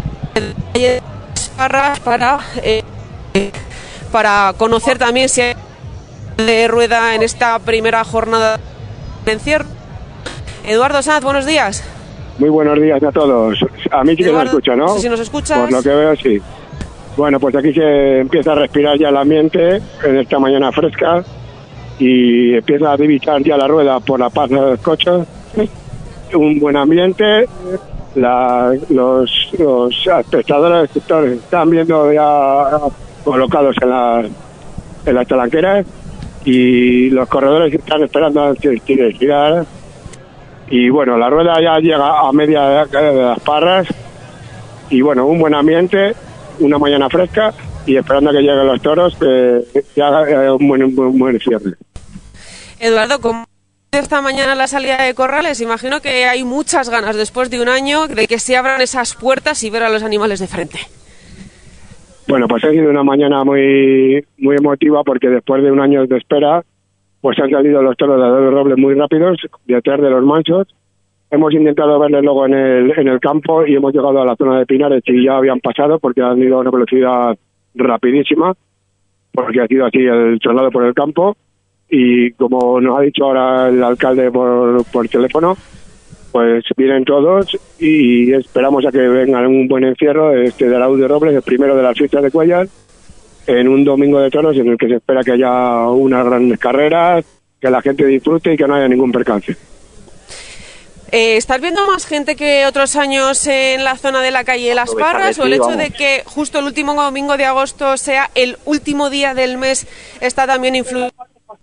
para eh, para conocer también si hay de Rueda en esta primera jornada de encierro. Eduardo Sanz, buenos días. Muy buenos días a todos. A mí sí que Eduardo, me escucha, ¿no? No sé si nos escuchas. Por lo que veo, sí. Bueno, pues aquí se empieza a respirar ya el ambiente en esta mañana fresca y empieza a divisar ya la Rueda por la Plaza de los Coches. Un buen ambiente. La, los, los espectadores están viendo ya colocados en, la, en las talanqueras y los corredores están esperando a girar. Y bueno, la Rueda ya llega a media de las Parras y bueno, un buen ambiente, una mañana fresca y esperando a que lleguen los toros, que ya haga un buen, un buen cierre. Eduardo, ¿cómo esta mañana la salida de Corrales? Imagino que hay muchas ganas después de un año de que se abran esas puertas y ver a los animales de frente. Bueno, pues ha sido una mañana muy muy emotiva porque después de un año de espera pues han salido los toros de Adolfo Robles muy rápidos detrás de los mansos. Hemos intentado verles luego en el en el campo y hemos llegado a la zona de Pinares y ya habían pasado porque han ido a una velocidad rapidísima porque ha sido así el traslado por el campo. Y como nos ha dicho ahora el alcalde por, por teléfono, pues vienen todos y esperamos a que vengan un buen encierro este de Araúz de Robles, el primero de las fiestas de Cuéllar, en un domingo de toros en el que se espera que haya unas grandes carreras, que la gente disfrute y que no haya ningún percance. Eh, ¿Estás viendo más gente que otros años en la zona de la calle Las Parras o el hecho de que justo el último domingo de agosto sea el último día del mes está también influyendo?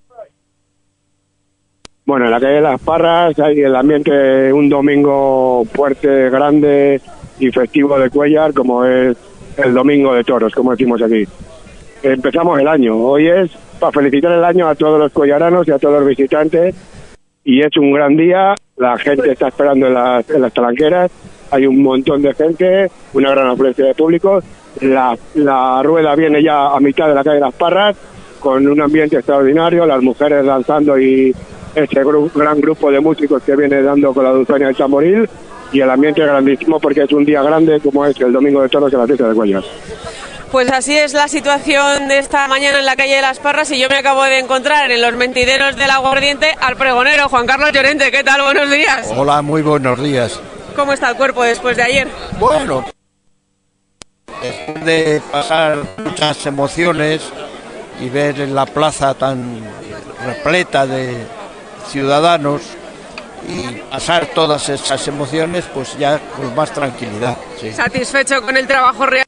Bueno, en la calle de Las Parras hay el ambiente, un domingo fuerte, grande y festivo de Cuéllar, como es el domingo de toros, como decimos aquí. Empezamos el año. Hoy es para felicitar el año a todos los cuellaranos y a todos los visitantes. Y es un gran día. La gente está esperando en las, en las talanqueras. Hay un montón de gente, una gran afluencia de público. La, la rueda viene ya a mitad de la calle de Las Parras, con un ambiente extraordinario, las mujeres danzando y este gru- gran grupo de músicos que viene dando con la dulzaina del tamboril, y el ambiente es grandísimo porque es un día grande como es el domingo de toros en la fiesta de Cuéllar. Pues así es la situación de esta mañana en la calle de Las Parras y yo me acabo de encontrar en los mentideros del Aguardiente al pregonero Juan Carlos Llorente. ¿Qué tal? Buenos días. Hola, muy buenos días. ¿Cómo está el cuerpo después de ayer? Bueno, después de pasar muchas emociones y ver en la plaza tan repleta de ciudadanos y pasar todas esas emociones, pues ya con más tranquilidad. Sí. ¿Satisfecho con el trabajo real?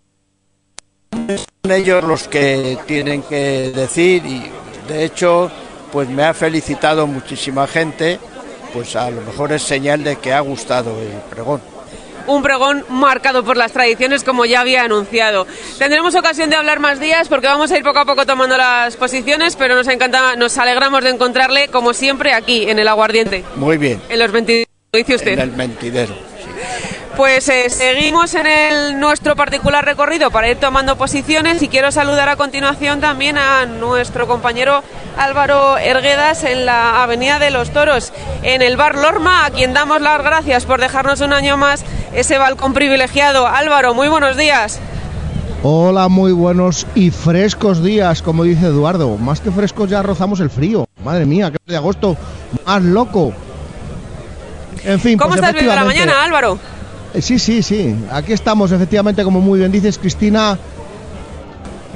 Son ellos los que tienen que decir y de hecho pues me ha felicitado muchísima gente, pues a lo mejor es señal de que ha gustado el pregón. Un pregón marcado por las tradiciones, como ya había anunciado. Tendremos ocasión de hablar más días porque vamos a ir poco a poco tomando las posiciones, pero nos encanta, nos alegramos de encontrarle como siempre aquí en el Aguardiente. Muy bien. En los veintideros, dice usted. En el mentidero. Pues eh, seguimos en el nuestro particular recorrido para ir tomando posiciones y quiero saludar a continuación también a nuestro compañero Álvaro Erguedas en la Avenida de los Toros, en el Bar Lorma, a quien damos las gracias por dejarnos un año más ese balcón privilegiado. Álvaro, muy buenos días. Hola, muy buenos y frescos días, como dice Eduardo. Más que frescos ya rozamos el frío. Madre mía, que de agosto más loco. En fin, ¿cómo pues estás viendo la mañana, Álvaro? Sí, sí, sí. Aquí estamos, efectivamente, como muy bien dices, Cristina,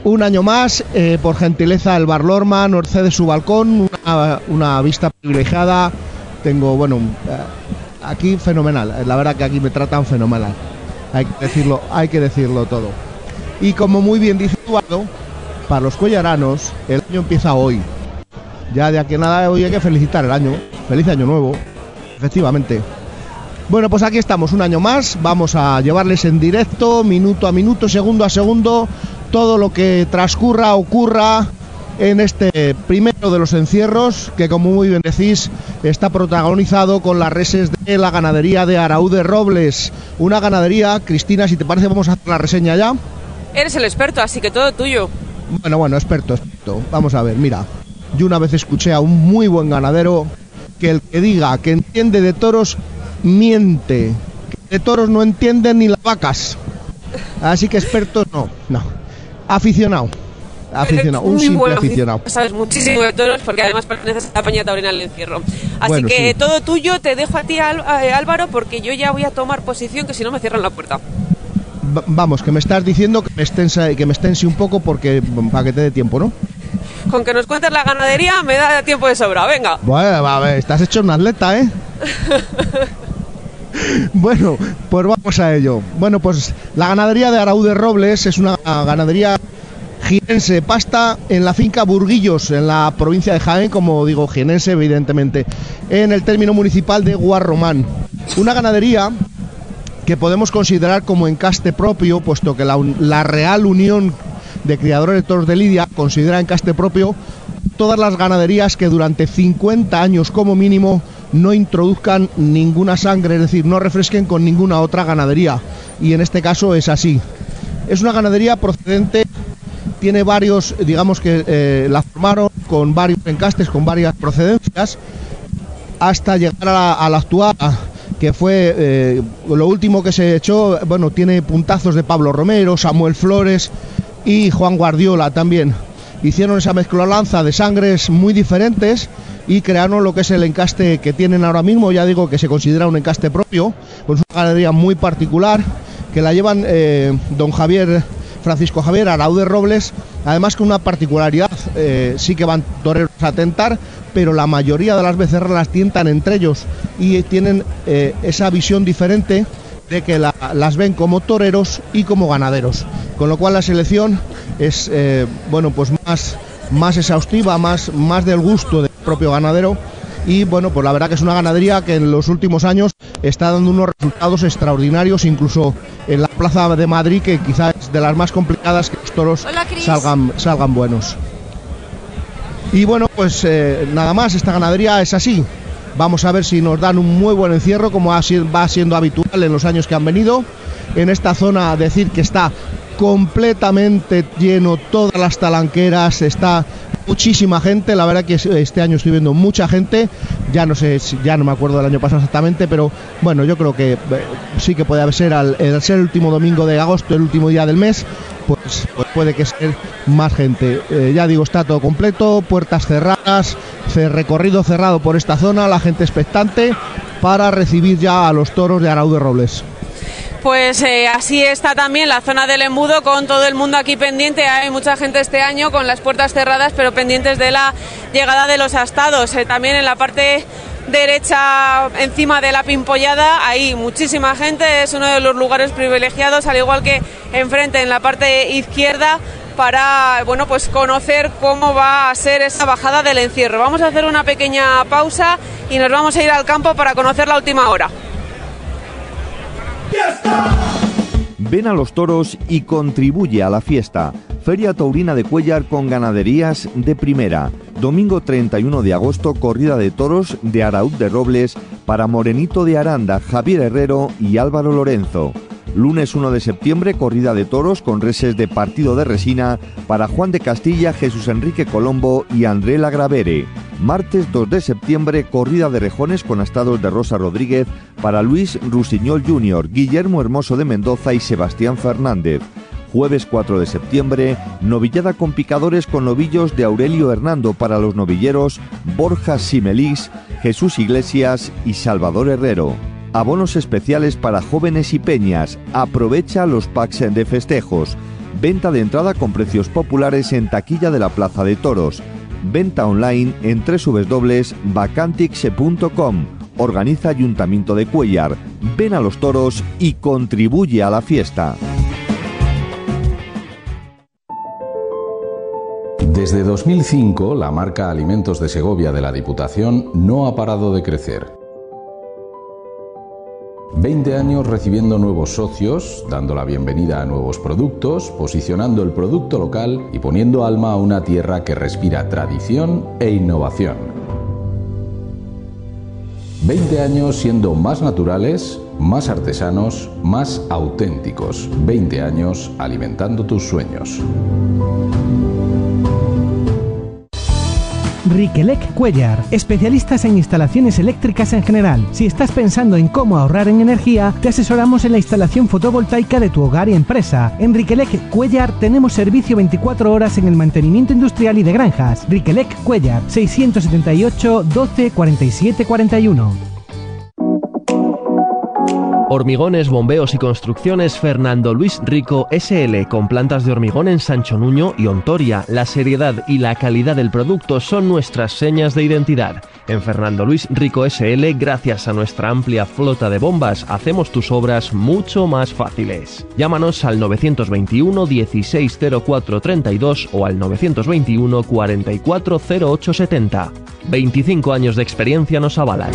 Un año más, eh, por gentileza, el Bar Lorma nos cede su balcón, una, una vista privilegiada. Tengo, bueno, eh, aquí fenomenal. La verdad que aquí me tratan fenomenal. Hay que decirlo, hay que decirlo todo. Y como muy bien dice Eduardo, para los cuellaranos, el año empieza hoy. Ya de aquí a nada hoy hay que felicitar el año. Feliz año nuevo, efectivamente. Bueno, pues aquí estamos un año más. Vamos a llevarles en directo, minuto a minuto, segundo a segundo, todo lo que transcurra, ocurra en este primero de los encierros, que como muy bien decís, está protagonizado con las reses de la ganadería de Araúz de Robles. Una ganadería, Cristina, si te parece vamos a hacer la reseña ya. Eres el experto, así que todo tuyo. Bueno, bueno, experto, experto. Vamos a ver, mira, yo una vez escuché a un muy buen ganadero que el que diga que entiende de toros, miente. Que de toros no entienden ni las vacas. Así que expertos no, no. Aficionado. Aficionado, un simple bueno, aficionado. Sabes muchísimo de toros porque además perteneces a la Peña Taurina del Encierro. Así bueno, que sí. Todo tuyo, te dejo a ti, Álvaro, porque yo ya voy a tomar posición, que si no me cierran la puerta. Va, vamos, que me estás diciendo que me extense, que me extense un poco porque para que te dé tiempo, ¿no? Con que nos cuentes la ganadería me da tiempo de sobra, venga. Bueno, a ver, estás hecho un atleta, ¿eh? Bueno, pues vamos a ello. Bueno, pues la ganadería de Araúz de Robles es una ganadería jienense, pasta en la finca Burguillos, en la provincia de Jaén, como digo, jienense evidentemente, en el término municipal de Guarromán. Una ganadería que podemos considerar como encaste propio, puesto que la, la Real Unión de Criadores de Toros de Lidia considera encaste propio todas las ganaderías que durante cincuenta años como mínimo no introduzcan ninguna sangre, es decir, no refresquen con ninguna otra ganadería, y en este caso es así. Es una ganadería procedente, tiene varios, digamos que eh, la formaron con varios encastes, con varias procedencias, hasta llegar a la, a la actual, que fue eh, lo último que se echó. Bueno, tiene puntazos de Pablo Romero, Samuel Flores y Juan Guardiola también. Hicieron esa mezcolanza de sangres muy diferentes y crearon lo que es el encaste que tienen ahora mismo. Ya digo que se considera un encaste propio, pues una ganadería muy particular que la llevan eh, don Javier, Francisco Javier Araúz de Robles, además con una particularidad, eh, sí que van toreros a tentar, pero la mayoría de las becerras las tientan entre ellos y tienen eh, esa visión diferente de que la, las ven como toreros y como ganaderos, con lo cual la selección es eh, bueno, pues más, más exhaustiva, más, más del gusto del propio ganadero. Y bueno, pues la verdad que es una ganadería que en los últimos años está dando unos resultados extraordinarios, incluso en la Plaza de Madrid, que quizás es de las más complicadas, que los toros salgan, salgan buenos. Y bueno, pues eh, nada más, esta ganadería es así. Vamos a ver si nos dan un muy buen encierro, como va siendo habitual en los años que han venido. En esta zona, decir que está completamente lleno, todas las talanqueras, está muchísima gente. La verdad que este año estoy viendo mucha gente, ya no sé, ya no me acuerdo del año pasado exactamente, pero bueno, yo creo que sí que puede ser al, al ser el último domingo de agosto, el último día del mes, pues, pues puede que sea más gente. Eh, ya digo, está todo completo, puertas cerradas, recorrido cerrado por esta zona, la gente expectante para recibir ya a los toros de Araúz de Robles. Pues eh, así está también la zona del embudo, con todo el mundo aquí pendiente. Hay mucha gente este año con las puertas cerradas, pero pendientes de la llegada de los astados. Eh, también en la parte derecha, encima de la Pimpollada, hay muchísima gente. Es uno de los lugares privilegiados, al igual que enfrente, en la parte izquierda, para bueno, pues conocer cómo va a ser esa bajada del encierro. Vamos a hacer una pequeña pausa y nos vamos a ir al campo para conocer la última hora. Ven a los toros y contribuye a la fiesta. Feria Taurina de Cuéllar con ganaderías de primera. Domingo treinta y uno de agosto, corrida de toros de Araúz de Robles para Morenito de Aranda, Javier Herrero y Álvaro Lorenzo. Lunes uno de septiembre, corrida de toros con reses de partido de resina para Juan de Castilla, Jesús Enrique Colombo y André Lagravere. Martes dos de septiembre, corrida de rejones con astados de Rosa Rodríguez para Luis Rusiñol junior, Guillermo Hermoso de Mendoza y Sebastián Fernández. Jueves cuatro de septiembre, novillada con picadores con novillos de Aurelio Hernando para los novilleros Borja Simelís, Jesús Iglesias y Salvador Herrero. Abonos especiales para jóvenes y peñas. Aprovecha los packs de festejos. Venta de entrada con precios populares en taquilla de la Plaza de Toros. Venta online en doble u doble u doble u punto bacantixe punto com. Organiza Ayuntamiento de Cuéllar. Ven a los toros y contribuye a la fiesta. Desde dos mil cinco, la marca Alimentos de Segovia de la Diputación no ha parado de crecer. veinte años recibiendo nuevos socios, dando la bienvenida a nuevos productos, posicionando el producto local y poniendo alma a una tierra que respira tradición e innovación. veinte años siendo más naturales, más artesanos, más auténticos. veinte años alimentando tus sueños. Riquelec Cuéllar, especialistas en instalaciones eléctricas en general. Si estás pensando en cómo ahorrar en energía, te asesoramos en la instalación fotovoltaica de tu hogar y empresa. En Riquelec Cuéllar tenemos servicio veinticuatro horas en el mantenimiento industrial y de granjas. Riquelec Cuéllar, seiscientos setenta y ocho, doce, cuarenta y siete, cuarenta y uno. Hormigones, Bombeos y Construcciones Fernando Luis Rico S L, con plantas de hormigón en Sancho Nuño y Ontoria. La seriedad y la calidad del producto son nuestras señas de identidad. En Fernando Luis Rico S L, gracias a nuestra amplia flota de bombas, hacemos tus obras mucho más fáciles. Llámanos al novecientos veintiuno, dieciséis cero cuatro treinta y dos o al novecientos veintiuno, cuarenta y cuatro cero ocho setenta. veinticinco años de experiencia nos avalan.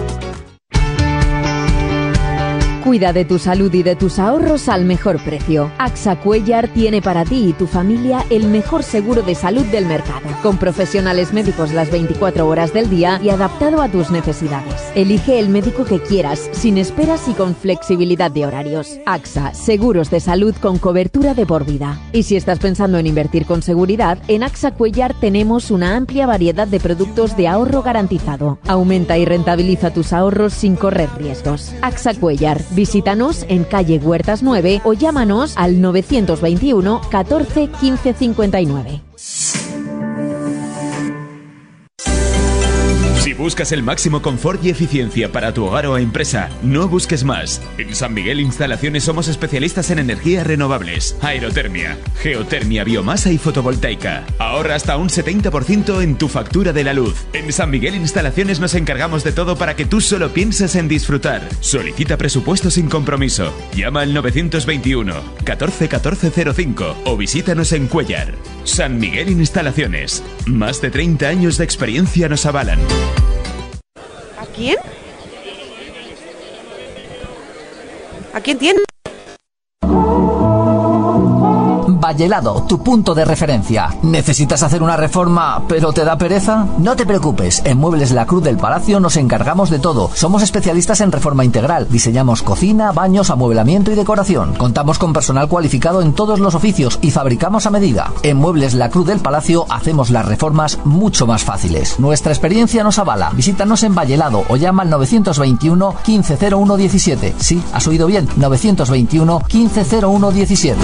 Cuida de tu salud y de tus ahorros al mejor precio. AXA Cuéllar tiene para ti y tu familia el mejor seguro de salud del mercado, con profesionales médicos las veinticuatro horas del día y adaptado a tus necesidades. Elige el médico que quieras, sin esperas y con flexibilidad de horarios. AXA, seguros de salud con cobertura de por vida. Y si estás pensando en invertir con seguridad, en AXA Cuéllar tenemos una amplia variedad de productos de ahorro garantizado. Aumenta y rentabiliza tus ahorros sin correr riesgos. AXA Cuéllar. Visítanos en calle Huertas nueve o llámanos al novecientos veintiuno, catorce, quince cincuenta y nueve. Si buscas el máximo confort y eficiencia para tu hogar o empresa, no busques más. En San Miguel Instalaciones somos especialistas en energías renovables, aerotermia, geotermia, biomasa y fotovoltaica. Ahorra hasta un setenta por ciento en tu factura de la luz. En San Miguel Instalaciones nos encargamos de todo para que tú solo pienses en disfrutar. Solicita presupuesto sin compromiso. Llama al novecientos veintiuno, catorce, catorce cero cinco o visítanos en Cuéllar. San Miguel Instalaciones. Más de treinta años de experiencia nos avalan. ¿A quién? ¿A quién tiene? Vallehelado, tu punto de referencia. ¿Necesitas hacer una reforma, pero te da pereza? No te preocupes, en Muebles La Cruz del Palacio nos encargamos de todo. Somos especialistas en reforma integral. Diseñamos cocina, baños, amueblamiento y decoración. Contamos con personal cualificado en todos los oficios y fabricamos a medida. En Muebles La Cruz del Palacio hacemos las reformas mucho más fáciles. Nuestra experiencia nos avala. Visítanos en Vallehelado o llama al novecientos veintiuno, quince cero uno diecisiete. Sí, has oído bien, novecientos veintiuno, quince cero uno diecisiete.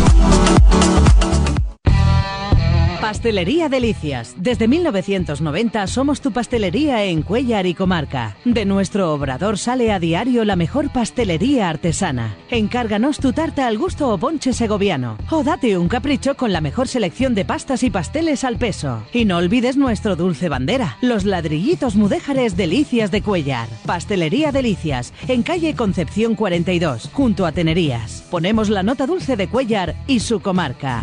Pastelería Delicias. Desde mil novecientos noventa somos tu pastelería en Cuéllar y comarca. De nuestro obrador sale a diario la mejor pastelería artesana. Encárganos tu tarta al gusto o ponche segoviano. O date un capricho con la mejor selección de pastas y pasteles al peso. Y no olvides nuestro dulce bandera, los ladrillitos mudéjares Delicias de Cuéllar. Pastelería Delicias, en calle Concepción cuarenta y dos, junto a Tenerías. Ponemos la nota dulce de Cuéllar y su comarca.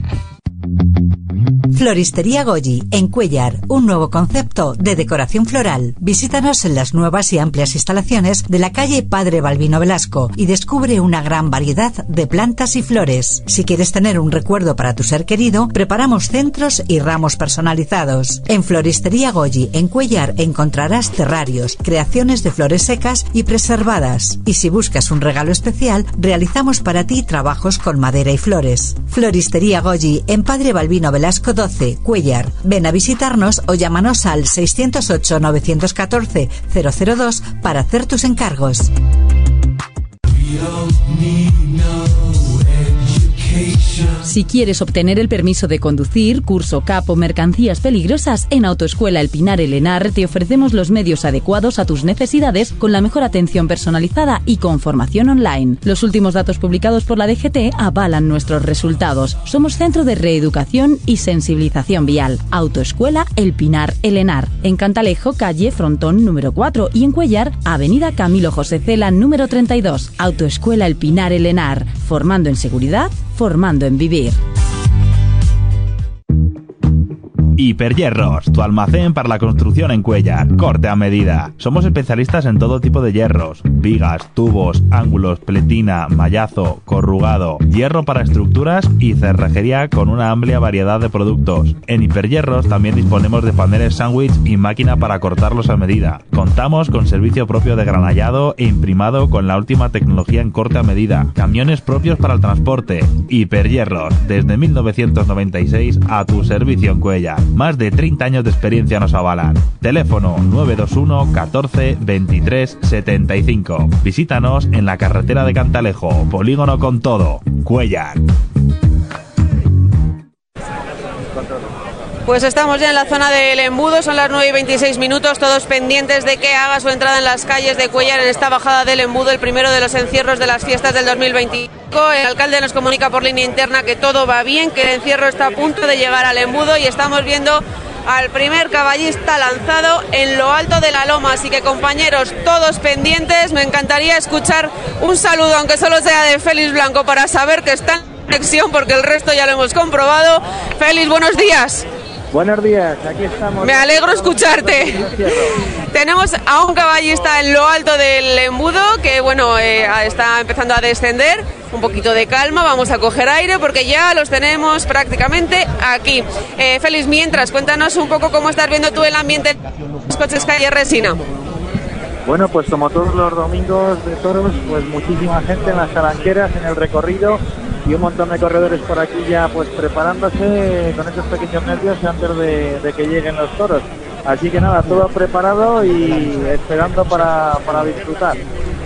Floristería Goyi, en Cuéllar, un nuevo concepto de decoración floral. Visítanos en las nuevas y amplias instalaciones de la calle Padre Balbino Velasco y descubre una gran variedad de plantas y flores. Si quieres tener un recuerdo para tu ser querido, preparamos centros y ramos personalizados. En Floristería Goyi, en Cuéllar, encontrarás terrarios, creaciones de flores secas y preservadas. Y si buscas un regalo especial, realizamos para ti trabajos con madera y flores. Floristería Goyi, en Padre Balbino Velasco doce, Cuéllar. Ven a visitarnos o llámanos al seiscientos ocho, novecientos catorce, cero cero dos para hacer tus encargos. Si quieres obtener el permiso de conducir, curso C A P o mercancías peligrosas, en Autoescuela El Pinar El Henar te ofrecemos los medios adecuados a tus necesidades con la mejor atención personalizada y con formación online. Los últimos datos publicados por la D G T avalan nuestros resultados. Somos centro de reeducación y sensibilización vial. Autoescuela El Pinar El Henar. En Cantalejo, calle Frontón número cuatro y en Cuellar, avenida Camilo José Cela número treinta y dos. Autoescuela El Pinar El Henar. Formando en seguridad, formando en vivir. Hiperhierros, tu almacén para la construcción en Cuellar. Corte a medida. Somos especialistas en todo tipo de hierros: vigas, tubos, ángulos, pletina, mallazo, corrugado, hierro para estructuras y cerrajería con una amplia variedad de productos. En Hiperhierros también disponemos de paneles sándwich y máquina para cortarlos a medida. Contamos con servicio propio de granallado e imprimado con la última tecnología en corte a medida. Camiones propios para el transporte. Hiperhierros, desde mil novecientos noventa y seis a tu servicio en Cuellar. Más de treinta años de experiencia nos avalan. Teléfono nueve dos uno catorce veintitrés setenta y cinco. Visítanos en la carretera de Cantalejo, Polígono con Todo, Cuellar. Pues estamos ya en la zona del embudo, son las nueve y veintiséis minutos, todos pendientes de que haga su entrada en las calles de Cuellar en esta bajada del embudo, el primero de los encierros de las fiestas del dos mil veinticinco. El alcalde nos comunica por línea interna que todo va bien, que el encierro está a punto de llegar al embudo y estamos viendo al primer caballista lanzado en lo alto de la loma. Así que, compañeros, todos pendientes, me encantaría escuchar un saludo, aunque solo sea de Félix Blanco, para saber que está en conexión, porque el resto ya lo hemos comprobado. Félix, buenos días. Buenos días, aquí estamos. Me alegro escucharte. Tenemos a un caballista en lo alto del embudo que, bueno, eh, está empezando a descender. Un poquito de calma, vamos a coger aire porque ya los tenemos prácticamente aquí. Eh, Félix, mientras, cuéntanos un poco cómo estás viendo tú el ambiente en los coches calle Resina. Bueno, pues como todos los domingos de toros, pues muchísima gente en las talanqueras, en el recorrido, y un montón de corredores por aquí ya pues preparándose con esos pequeños nervios antes de, de que lleguen los toros. Así que nada, todo preparado y esperando para, para disfrutar.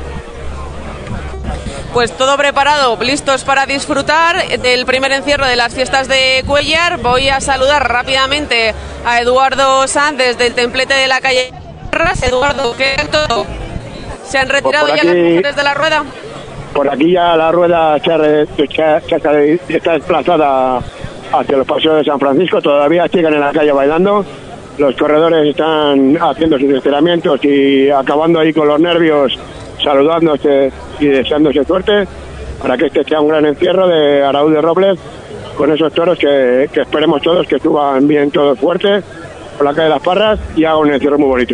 Pues todo preparado, listos para disfrutar del primer encierro de las fiestas de Cuellar. Voy a saludar rápidamente a Eduardo Sanz desde el templete de la calle. Eduardo, ¿qué es todo? ¿Se han retirado pues ya aquí, las mujeres de la rueda? Por aquí ya la rueda se, re, se, se está desplazada hacia los paseos de San Francisco. Todavía siguen en la calle bailando. Los corredores están haciendo sus estiramientos y acabando ahí con los nervios, saludándose y deseándose suerte para que este sea un gran encierro de Araúz de Robles, con esos toros que, que esperemos todos que suban bien todos fuertes por la calle de las Parras y hagan un encierro muy bonito.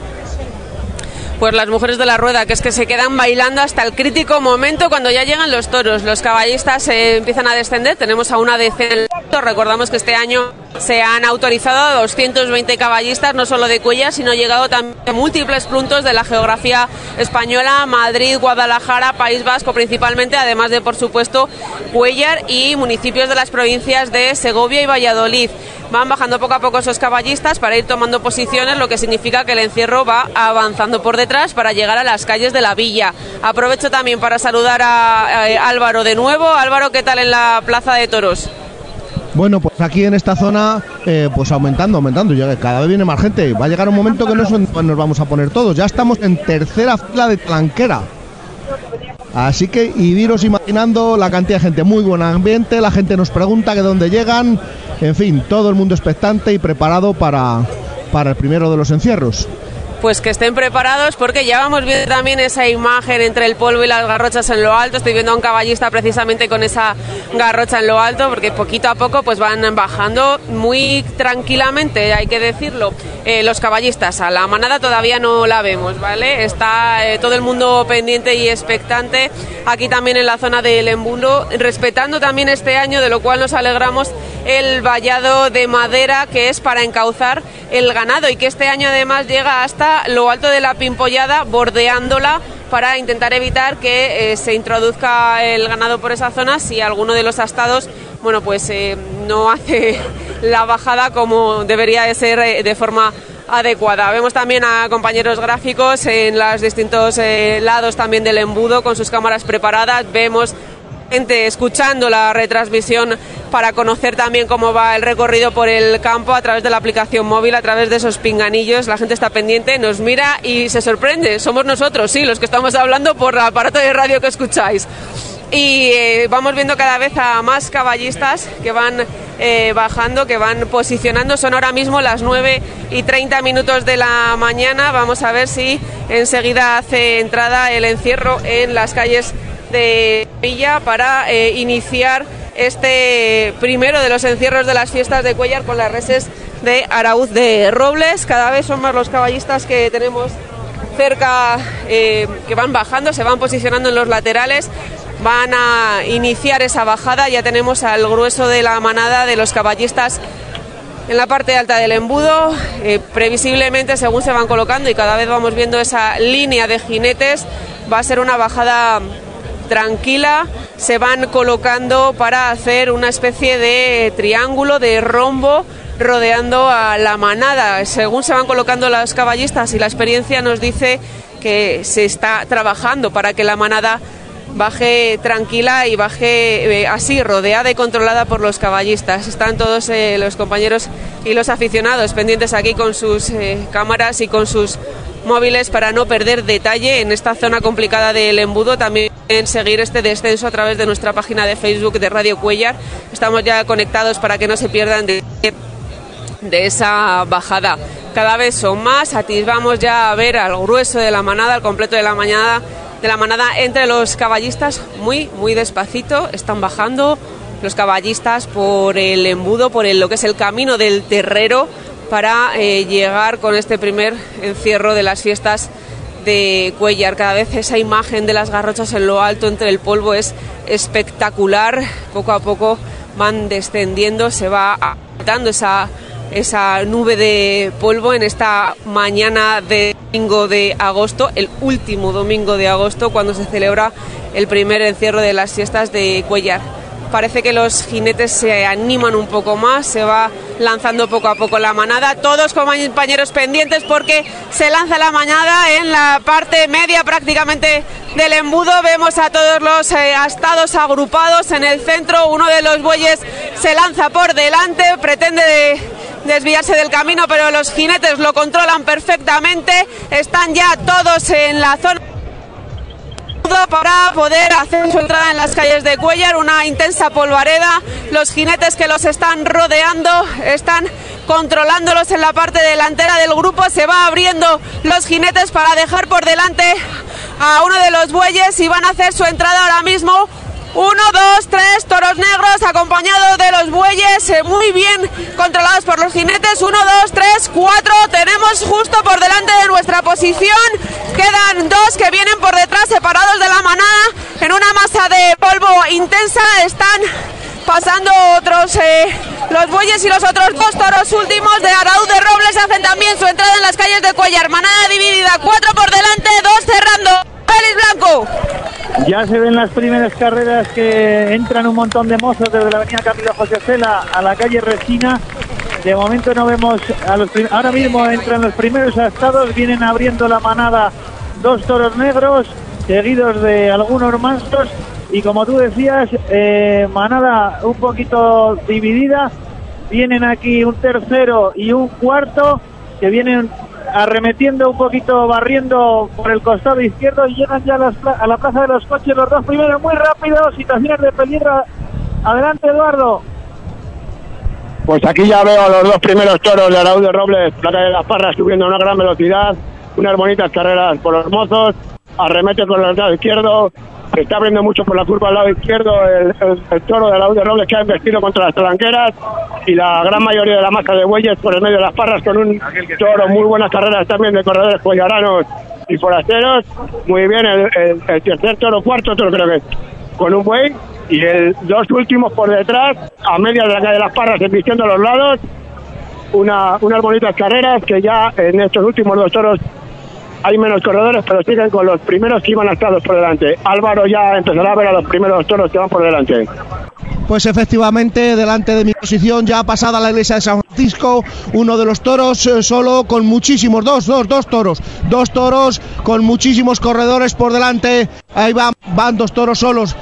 Pues las mujeres de la rueda, que es que se quedan bailando hasta el crítico momento cuando ya llegan los toros. Los caballistas eh, empiezan a descender, tenemos a una decena en el alto. Recordamos que este año se han autorizado a doscientos veinte caballistas, no solo de Cuellar, sino llegado también a múltiples puntos de la geografía española: Madrid, Guadalajara, País Vasco principalmente, además de, por supuesto, Cuellar y municipios de las provincias de Segovia y Valladolid. Van bajando poco a poco esos caballistas para ir tomando posiciones, lo que significa que el encierro va avanzando por detrás para llegar a las calles de la villa. Aprovecho también para saludar a, a Álvaro de nuevo. Álvaro, ¿qué tal en la plaza de toros? Bueno, pues aquí en esta zona, eh, pues aumentando, aumentando, ya cada vez viene más gente. Va a llegar un momento que no nos vamos a poner todos. Ya estamos en tercera fila de talanquera. Así que iros imaginando la cantidad de gente. Muy buen ambiente, la gente nos pregunta que dónde llegan. En fin, todo el mundo expectante y preparado para, para el primero de los encierros. Pues que estén preparados, porque ya vamos viendo también esa imagen entre el polvo y las garrochas en lo alto. Estoy viendo a un caballista precisamente con esa garrocha en lo alto, porque poquito a poco pues van bajando muy tranquilamente, hay que decirlo. Eh, los caballistas, a la manada todavía no la vemos, ¿vale? Está eh, todo el mundo pendiente y expectante aquí también en la zona del embudo, respetando también este año, de lo cual nos alegramos, el vallado de madera que es para encauzar el ganado, y que este año además llega hasta lo alto de la Pimpollada, bordeándola, para intentar evitar que eh, se introduzca el ganado por esa zona si alguno de los astados, bueno, pues eh, no hace la bajada como debería de ser eh, de forma adecuada. Vemos también a compañeros gráficos en los distintos eh, lados también del embudo con sus cámaras preparadas. Vemos escuchando la retransmisión para conocer también cómo va el recorrido por el campo a través de la aplicación móvil, a través de esos pinganillos. La gente está pendiente, nos mira y se sorprende. Somos nosotros, sí, los que estamos hablando por el aparato de radio que escucháis. Y eh, vamos viendo cada vez a más caballistas que van eh, bajando, que van posicionando. Son ahora mismo las nueve y treinta minutos de la mañana. Vamos a ver si enseguida hace entrada el encierro en las calles de Villa para eh, iniciar este primero de los encierros de las fiestas de Cuéllar con las reses de Araúz de Robles. Cada vez son más los caballistas que tenemos cerca, eh, que van bajando, se van posicionando en los laterales. Van a iniciar esa bajada. Ya tenemos al grueso de la manada de los caballistas en la parte alta del embudo. Eh, previsiblemente, según se van colocando y cada vez vamos viendo esa línea de jinetes, va a ser una bajada tranquila. Se van colocando para hacer una especie de triángulo, de rombo, rodeando a la manada. Según se van colocando los caballistas y la experiencia nos dice que se está trabajando para que la manada baje tranquila y baje eh, así, rodeada y controlada por los caballistas. Están todos eh, los compañeros y los aficionados pendientes aquí con sus eh, cámaras y con sus móviles para no perder detalle en esta zona complicada del embudo. También seguir este descenso a través de nuestra página de Facebook de Radio Cuéllar. Estamos ya conectados para que no se pierdan de, de esa bajada. Cada vez son más, atisbamos ya a ver al grueso de la manada, al completo de la manada, de la manada entre los caballistas, muy, muy despacito, están bajando los caballistas por el embudo, por el, lo que es el camino del terrero, para eh, llegar con este primer encierro de las fiestas de Cuéllar. Cada vez esa imagen de las garrochas en lo alto entre el polvo es espectacular. Poco a poco van descendiendo, se va agitando esa, esa nube de polvo en esta mañana de domingo de agosto, el último domingo de agosto, cuando se celebra el primer encierro de las fiestas de Cuéllar. Parece que los jinetes se animan un poco más, se va lanzando poco a poco la manada, todos compañeros pendientes porque se lanza la manada en la parte media prácticamente del embudo. Vemos a todos los eh, astados agrupados en el centro. Uno de los bueyes se lanza por delante, pretende de desviarse del camino, pero los jinetes lo controlan perfectamente. Están ya todos en la zona para poder hacer su entrada en las calles de Cuéllar. Una intensa polvareda, los jinetes que los están rodeando están controlándolos en la parte delantera del grupo. Se va abriendo los jinetes para dejar por delante a uno de los bueyes y van a hacer su entrada ahora mismo. Uno, dos, tres toros negros acompañados de los bueyes, eh, muy bien controlados por los jinetes. Uno, dos, tres, cuatro. Tenemos justo por delante de nuestra posición. Quedan dos que vienen por detrás, separados de la manada. En una masa de polvo intensa están pasando otros, eh, los bueyes y los otros dos toros últimos de Araúz de Robles hacen también su entrada en las calles de Cuéllar. Manada dividida, cuatro por delante, dos cerrando. Félix Blanco. Ya se ven las primeras carreras que entran un montón de mozos desde la avenida Camilo José Cela a la calle Resina. De momento no vemos a los prim- ahora mismo entran los primeros astados, vienen abriendo la manada dos toros negros seguidos de algunos mansos y como tú decías, eh, manada un poquito dividida. Vienen aquí un tercero y un cuarto que vienen arremetiendo un poquito, barriendo por el costado izquierdo y llegan ya a, las, a la plaza de los coches los dos primeros muy rápidos, situaciones de peligro. Adelante, Eduardo. Pues aquí ya veo a los dos primeros toros de Araúz de Robles, la calle de las Parras, subiendo a una gran velocidad, unas bonitas carreras por los mozos, arremete con el lado izquierdo, se está abriendo mucho por la curva al lado izquierdo el, el, el toro de Araúz de Robles que ha embestido contra las talanqueras y la gran mayoría de la masa de bueyes por el medio de las Parras con un toro, muy buenas carreras también de corredores cuellaranos y forasteros. Muy bien, el, el, el tercer toro, cuarto toro creo que es, con un buey y el dos últimos por detrás, a media de la calle de las Parras, embistiendo a los lados. Una, unas bonitas carreras que ya en estos últimos dos toros hay menos corredores, pero siguen con los primeros que iban astados por delante. Álvaro ya empezará a ver a los primeros toros que van por delante. Pues efectivamente, delante de mi posición, ya pasada la iglesia de San Francisco, uno de los toros eh, solo con muchísimos, dos, dos, dos toros, dos toros con muchísimos corredores por delante. Ahí van, van dos toros solos.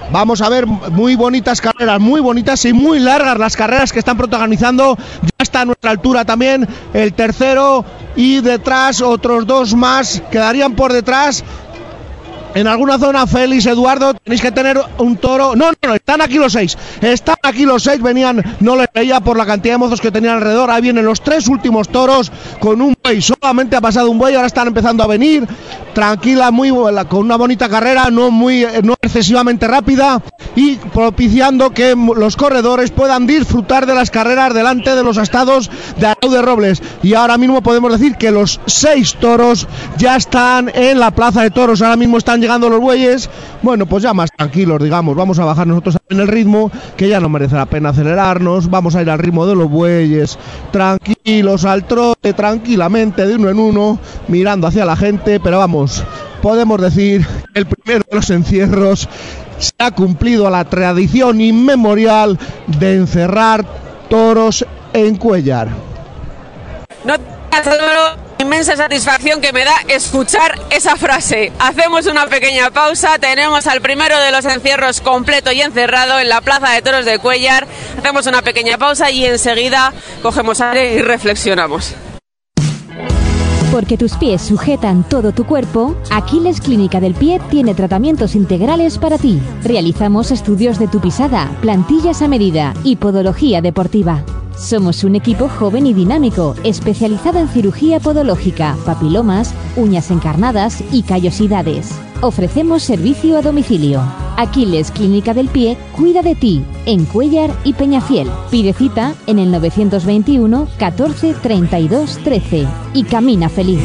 Vamos a ver muy bonitas carreras, muy bonitas y muy largas las carreras que están protagonizando. Ya está a nuestra altura también el tercero y detrás otros dos más quedarían por detrás. En alguna zona, Félix, Eduardo, tenéis que tener un toro. No, no, no, están aquí los seis. Están aquí los seis, venían, no les veía por la cantidad de mozos que tenían alrededor. Ahí vienen los tres últimos toros con un buey. Solamente ha pasado un buey, ahora están empezando a venir. Tranquila, muy con una bonita carrera, no muy, no excesivamente rápida y propiciando que los corredores puedan disfrutar de las carreras delante de los astados de Araúz de Robles. Y ahora mismo podemos decir que los seis toros ya están en la plaza de toros. Ahora mismo están llegando los bueyes, bueno, pues ya más tranquilos, digamos, vamos a bajar nosotros en el ritmo, que ya no merece la pena acelerarnos, vamos a ir al ritmo de los bueyes, tranquilos, al trote, tranquilamente, de uno en uno, mirando hacia la gente, pero vamos, podemos decir que el primero de los encierros se ha cumplido a la tradición inmemorial de encerrar toros en Cuéllar. No inmensa satisfacción que me da escuchar esa frase. Hacemos una pequeña pausa, tenemos al primero de los encierros completo y encerrado en la Plaza de Toros de Cuéllar. Hacemos una pequeña pausa y enseguida cogemos aire y reflexionamos. Porque tus pies sujetan todo tu cuerpo, Aquiles Clínica del Pie tiene tratamientos integrales para ti. Realizamos estudios de tu pisada, plantillas a medida y podología deportiva. Somos un equipo joven y dinámico, especializado en cirugía podológica, papilomas, uñas encarnadas y callosidades. Ofrecemos servicio a domicilio. Aquiles Clínica del Pie cuida de ti en Cuéllar y Peñafiel. Pide cita en el novecientos veintiuno catorce treinta y dos trece y camina feliz.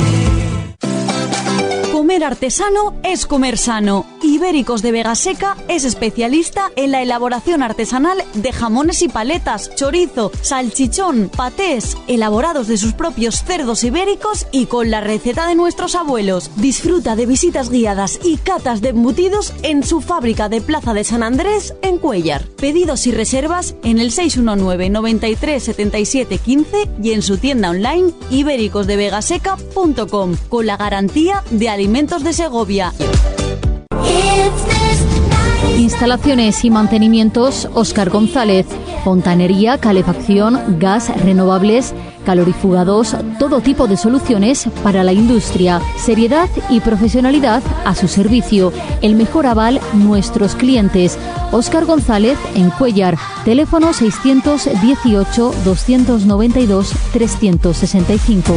Comer artesano es comer sano. Ibéricos de Vegaseca es especialista en la elaboración artesanal de jamones y paletas, chorizo, salchichón, patés, elaborados de sus propios cerdos ibéricos y con la receta de nuestros abuelos. Disfruta de visitas guiadas y catas de embutidos en su fábrica de Plaza de San Andrés en Cuéllar. Pedidos y reservas en el seis uno nueve, noventa y tres, setenta y siete, quince y en su tienda online ibéricos de vegaseca punto com con la garantía de Alimentos de Segovia. Instalaciones y mantenimientos Óscar González. Fontanería, calefacción, gas, renovables, calorifugados, todo tipo de soluciones para la industria. Seriedad y profesionalidad a su servicio. El mejor aval, nuestros clientes. Óscar González en Cuéllar. Teléfono seiscientos dieciocho, doscientos noventa y dos, trescientos sesenta y cinco.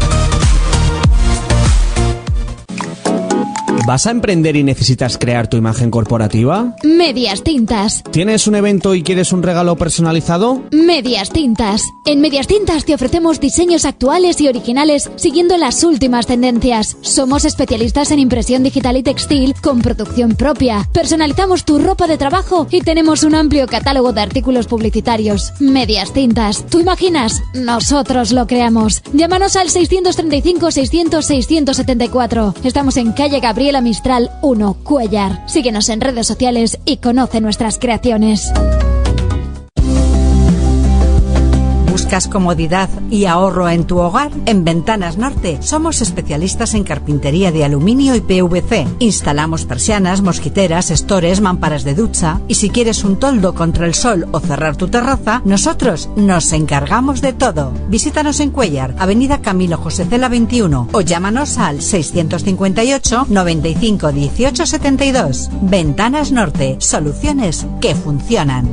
¿Vas a emprender y necesitas crear tu imagen corporativa? Medias Tintas. ¿Tienes un evento y quieres un regalo personalizado? Medias Tintas. En Medias Tintas te ofrecemos diseños actuales y originales siguiendo las últimas tendencias. Somos especialistas en impresión digital y textil con producción propia. Personalizamos tu ropa de trabajo y tenemos un amplio catálogo de artículos publicitarios. Medias Tintas. ¿Tú imaginas? Nosotros lo creamos. Llámanos al seiscientos treinta y cinco, seiscientos, seiscientos setenta y cuatro. Estamos en calle Gabriela Mistral uno, Cuéllar. Síguenos en redes sociales y conoce nuestras creaciones. ¿Buscas comodidad y ahorro en tu hogar? En Ventanas Norte somos especialistas en carpintería de aluminio y P V C. Instalamos persianas, mosquiteras, estores, mamparas de ducha. Y si quieres un toldo contra el sol o cerrar tu terraza, nosotros nos encargamos de todo. Visítanos en Cuéllar, Avenida Camilo José Cela veintiuno o llámanos al seiscientos cincuenta y ocho, noventa y cinco, dieciocho, setenta y dos. Ventanas Norte, soluciones que funcionan.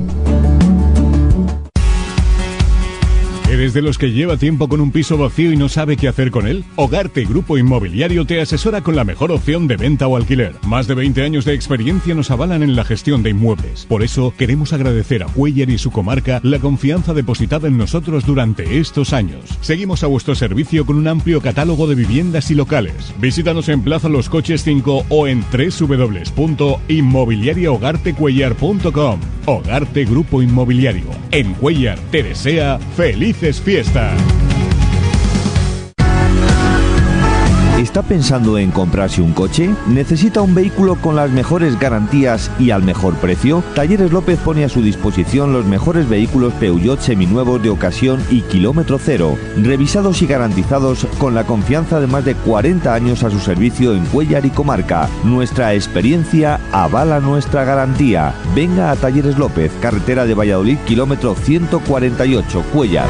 ¿Eres de los que lleva tiempo con un piso vacío y no sabe qué hacer con él? Hogarte Grupo Inmobiliario te asesora con la mejor opción de venta o alquiler. Más de veinte años de experiencia nos avalan en la gestión de inmuebles. Por eso queremos agradecer a Cuéllar y su comarca la confianza depositada en nosotros durante estos años. Seguimos a vuestro servicio con un amplio catálogo de viviendas y locales. Visítanos en Plaza Los Coches cinco o en doble u doble u doble u punto inmobiliaria hogarte cuéllar punto com. Hogarte Grupo Inmobiliario. En Cuéllar te desea felices fiestas. ¿Está pensando en comprarse un coche? ¿Necesita un vehículo con las mejores garantías y al mejor precio? Talleres López pone a su disposición los mejores vehículos Peugeot seminuevos de ocasión y kilómetro cero, revisados y garantizados con la confianza de más de cuarenta años a su servicio en Cuéllar y comarca. Nuestra experiencia avala nuestra garantía. Venga a Talleres López, carretera de Valladolid, kilómetro ciento cuarenta y ocho, Cuéllar.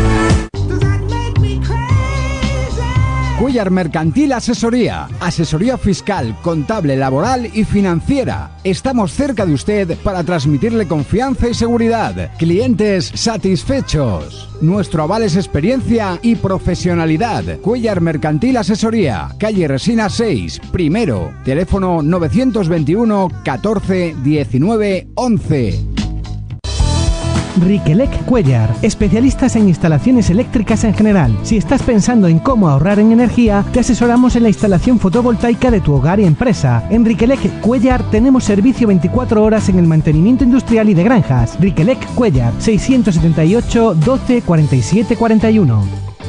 Cuéllar Mercantil Asesoría. Asesoría fiscal, contable, laboral y financiera. Estamos cerca de usted para transmitirle confianza y seguridad. Clientes satisfechos. Nuestro aval es experiencia y profesionalidad. Cuéllar Mercantil Asesoría. Calle Resina seis, primero. Teléfono novecientos veintiuno catorce diecinueve once. Riquelec Cuéllar, especialistas en instalaciones eléctricas en general. Si estás pensando en cómo ahorrar en energía, te asesoramos en la instalación fotovoltaica de tu hogar y empresa. En Riquelec Cuéllar tenemos servicio veinticuatro horas en el mantenimiento industrial y de granjas. Riquelec Cuéllar, seiscientos setenta y ocho doce cuarenta y siete cuarenta y uno.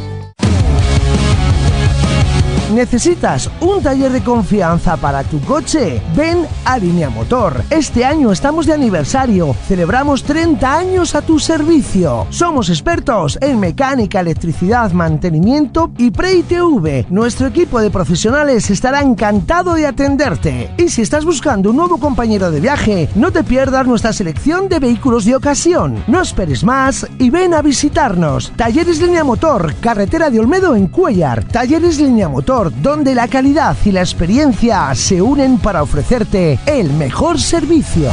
¿Necesitas un taller de confianza para tu coche? Ven a Línea Motor. Este año estamos de aniversario. Celebramos treinta años a tu servicio. Somos expertos en mecánica, electricidad, mantenimiento y pre-I T V. Nuestro equipo de profesionales estará encantado de atenderte. Y si estás buscando un nuevo compañero de viaje, no te pierdas nuestra selección de vehículos de ocasión. No esperes más y ven a visitarnos. Talleres Línea Motor, carretera de Olmedo en Cuéllar. Talleres Línea Motor, donde la calidad y la experiencia se unen para ofrecerte el mejor servicio.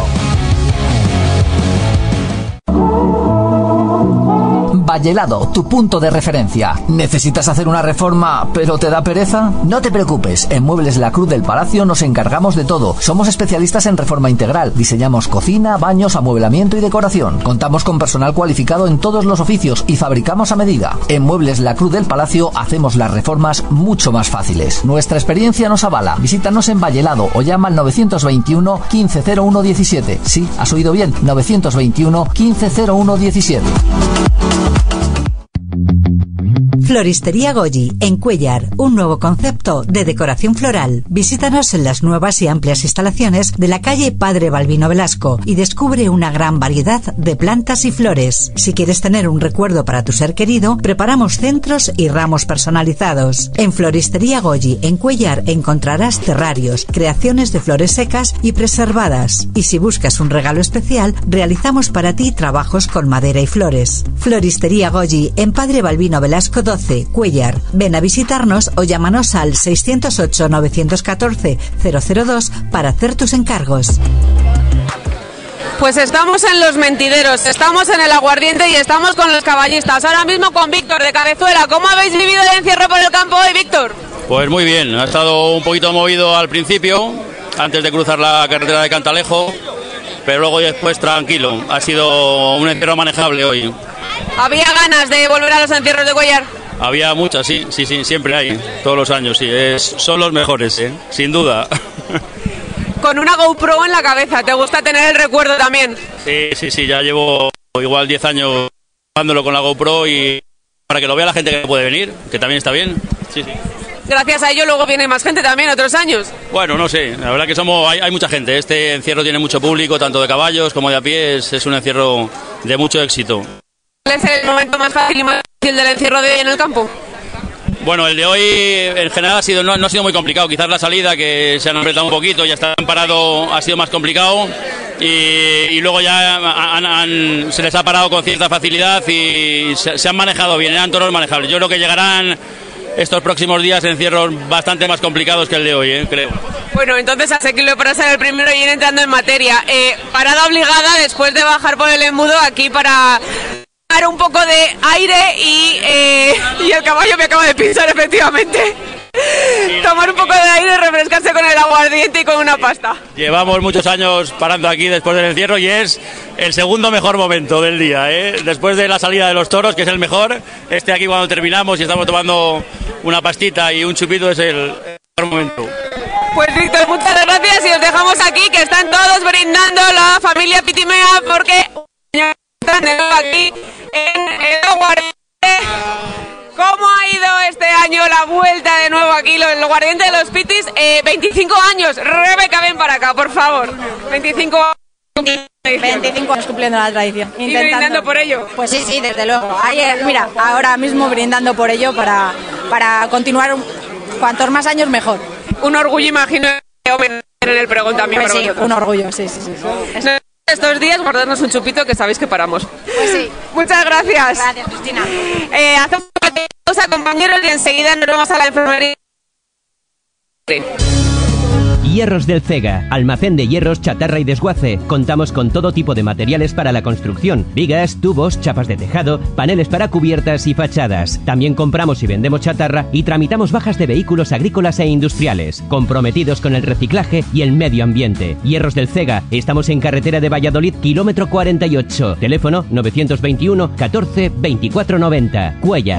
Vallehelado, tu punto de referencia. ¿Necesitas hacer una reforma, pero te da pereza? No te preocupes, en Muebles La Cruz del Palacio nos encargamos de todo. Somos especialistas en reforma integral. Diseñamos cocina, baños, amueblamiento y decoración. Contamos con personal cualificado en todos los oficios y fabricamos a medida. En Muebles La Cruz del Palacio hacemos las reformas mucho más fáciles. Nuestra experiencia nos avala. Visítanos en Vallehelado o llama al novecientos veintiuno quince cero uno diecisiete. Sí, has oído bien, novecientos veintiuno quince cero uno diecisiete. Floristería Goyi, en Cuéllar, un nuevo concepto de decoración floral. Visítanos en las nuevas y amplias instalaciones de la calle Padre Balbino Velasco y descubre una gran variedad de plantas y flores. Si quieres tener un recuerdo para tu ser querido, preparamos centros y ramos personalizados. En Floristería Goyi, en Cuéllar, encontrarás terrarios, creaciones de flores secas y preservadas. Y si buscas un regalo especial, realizamos para ti trabajos con madera y flores. Floristería Goyi, en Padre Balbino Velasco doce, Cuéllar. Ven a visitarnos o llámanos al seiscientos ocho novecientos catorce cero cero dos para hacer tus encargos. Pues estamos en Los Mentideros, estamos en el Aguardiente y estamos con los caballistas. Ahora mismo con Víctor de Cabezuela. ¿Cómo habéis vivido el encierro por el campo hoy, Víctor? Pues muy bien, ha estado un poquito movido al principio, antes de cruzar la carretera de Cantalejo, pero luego y después tranquilo. Ha sido un encierro manejable hoy. ¿Había ganas de volver a los encierros de Cuéllar? Había muchas, sí, sí, sí, siempre hay, todos los años, sí, es, son los mejores, ¿eh? Sin duda. Con una GoPro en la cabeza, ¿te gusta tener el recuerdo también? Sí, sí, sí, ya llevo igual diez años jugándolo con la GoPro y para que lo vea la gente que puede venir, que también está bien, sí, sí. Gracias a ello luego viene más gente también, otros años. Bueno, no sé, la verdad que somos hay, hay mucha gente, este encierro tiene mucho público, tanto de caballos como de a pie, es, es un encierro de mucho éxito. ¿Cuál es el momento más fácil y más difícil del encierro de hoy en el campo? Bueno, el de hoy en general ha sido, no, no ha sido muy complicado, quizás la salida que se han apretado un poquito, ya están parado, ha sido más complicado y, y luego ya han, han, se les ha parado con cierta facilidad y se, se han manejado bien, eran toros manejables. Yo creo que llegarán estos próximos días encierros bastante más complicados que el de hoy, ¿eh? Creo. Bueno, entonces asequible para ser el primero y ir entrando en materia. Eh, parada obligada después de bajar por el embudo aquí para dar un poco de aire y, eh, y el caballo me acaba de pinchar efectivamente. Tomar un poco de aire, refrescarse con el aguardiente y con una pasta. Llevamos muchos años parando aquí después del encierro y es el segundo mejor momento del día, ¿eh? Después de la salida de los toros, que es el mejor, este aquí cuando terminamos y estamos tomando una pastita y un chupito es el mejor momento. Pues Víctor, muchas gracias y os dejamos aquí, que están todos brindando la familia Pitimea porque están de nuevo aquí en el aguardiente. ¿Cómo ha ido conseguido este año la vuelta de nuevo aquí, el guardián de los Pitis, eh, veinticinco años. Rebeca, ven para acá, por favor. veinticinco años. veinticinco años cumpliendo la tradición. ¿Y brindando por ello? Pues sí, sí, desde luego. Ayer, mira, ahora mismo brindando por ello para, para continuar un, cuantos más años mejor. Un orgullo, imagino, en el pregón también. Pues sí, un orgullo, sí, sí, sí. sí. Estos días guardarnos un chupito que sabéis que paramos. Pues sí. Muchas gracias. Gracias, Cristina. Eh, hacemos una pausa, compañeros, y enseguida nos vamos a la enfermería. Hierros del Cega, almacén de hierros, chatarra y desguace. Contamos con todo tipo de materiales para la construcción: vigas, tubos, chapas de tejado, paneles para cubiertas y fachadas. También compramos y vendemos chatarra y tramitamos bajas de vehículos agrícolas e industriales. Comprometidos con el reciclaje y el medio ambiente. Hierros del Cega, estamos en carretera de Valladolid, kilómetro cuarenta y ocho. Teléfono novecientos veintiuno catorce veinticuatro noventa. Cuellar.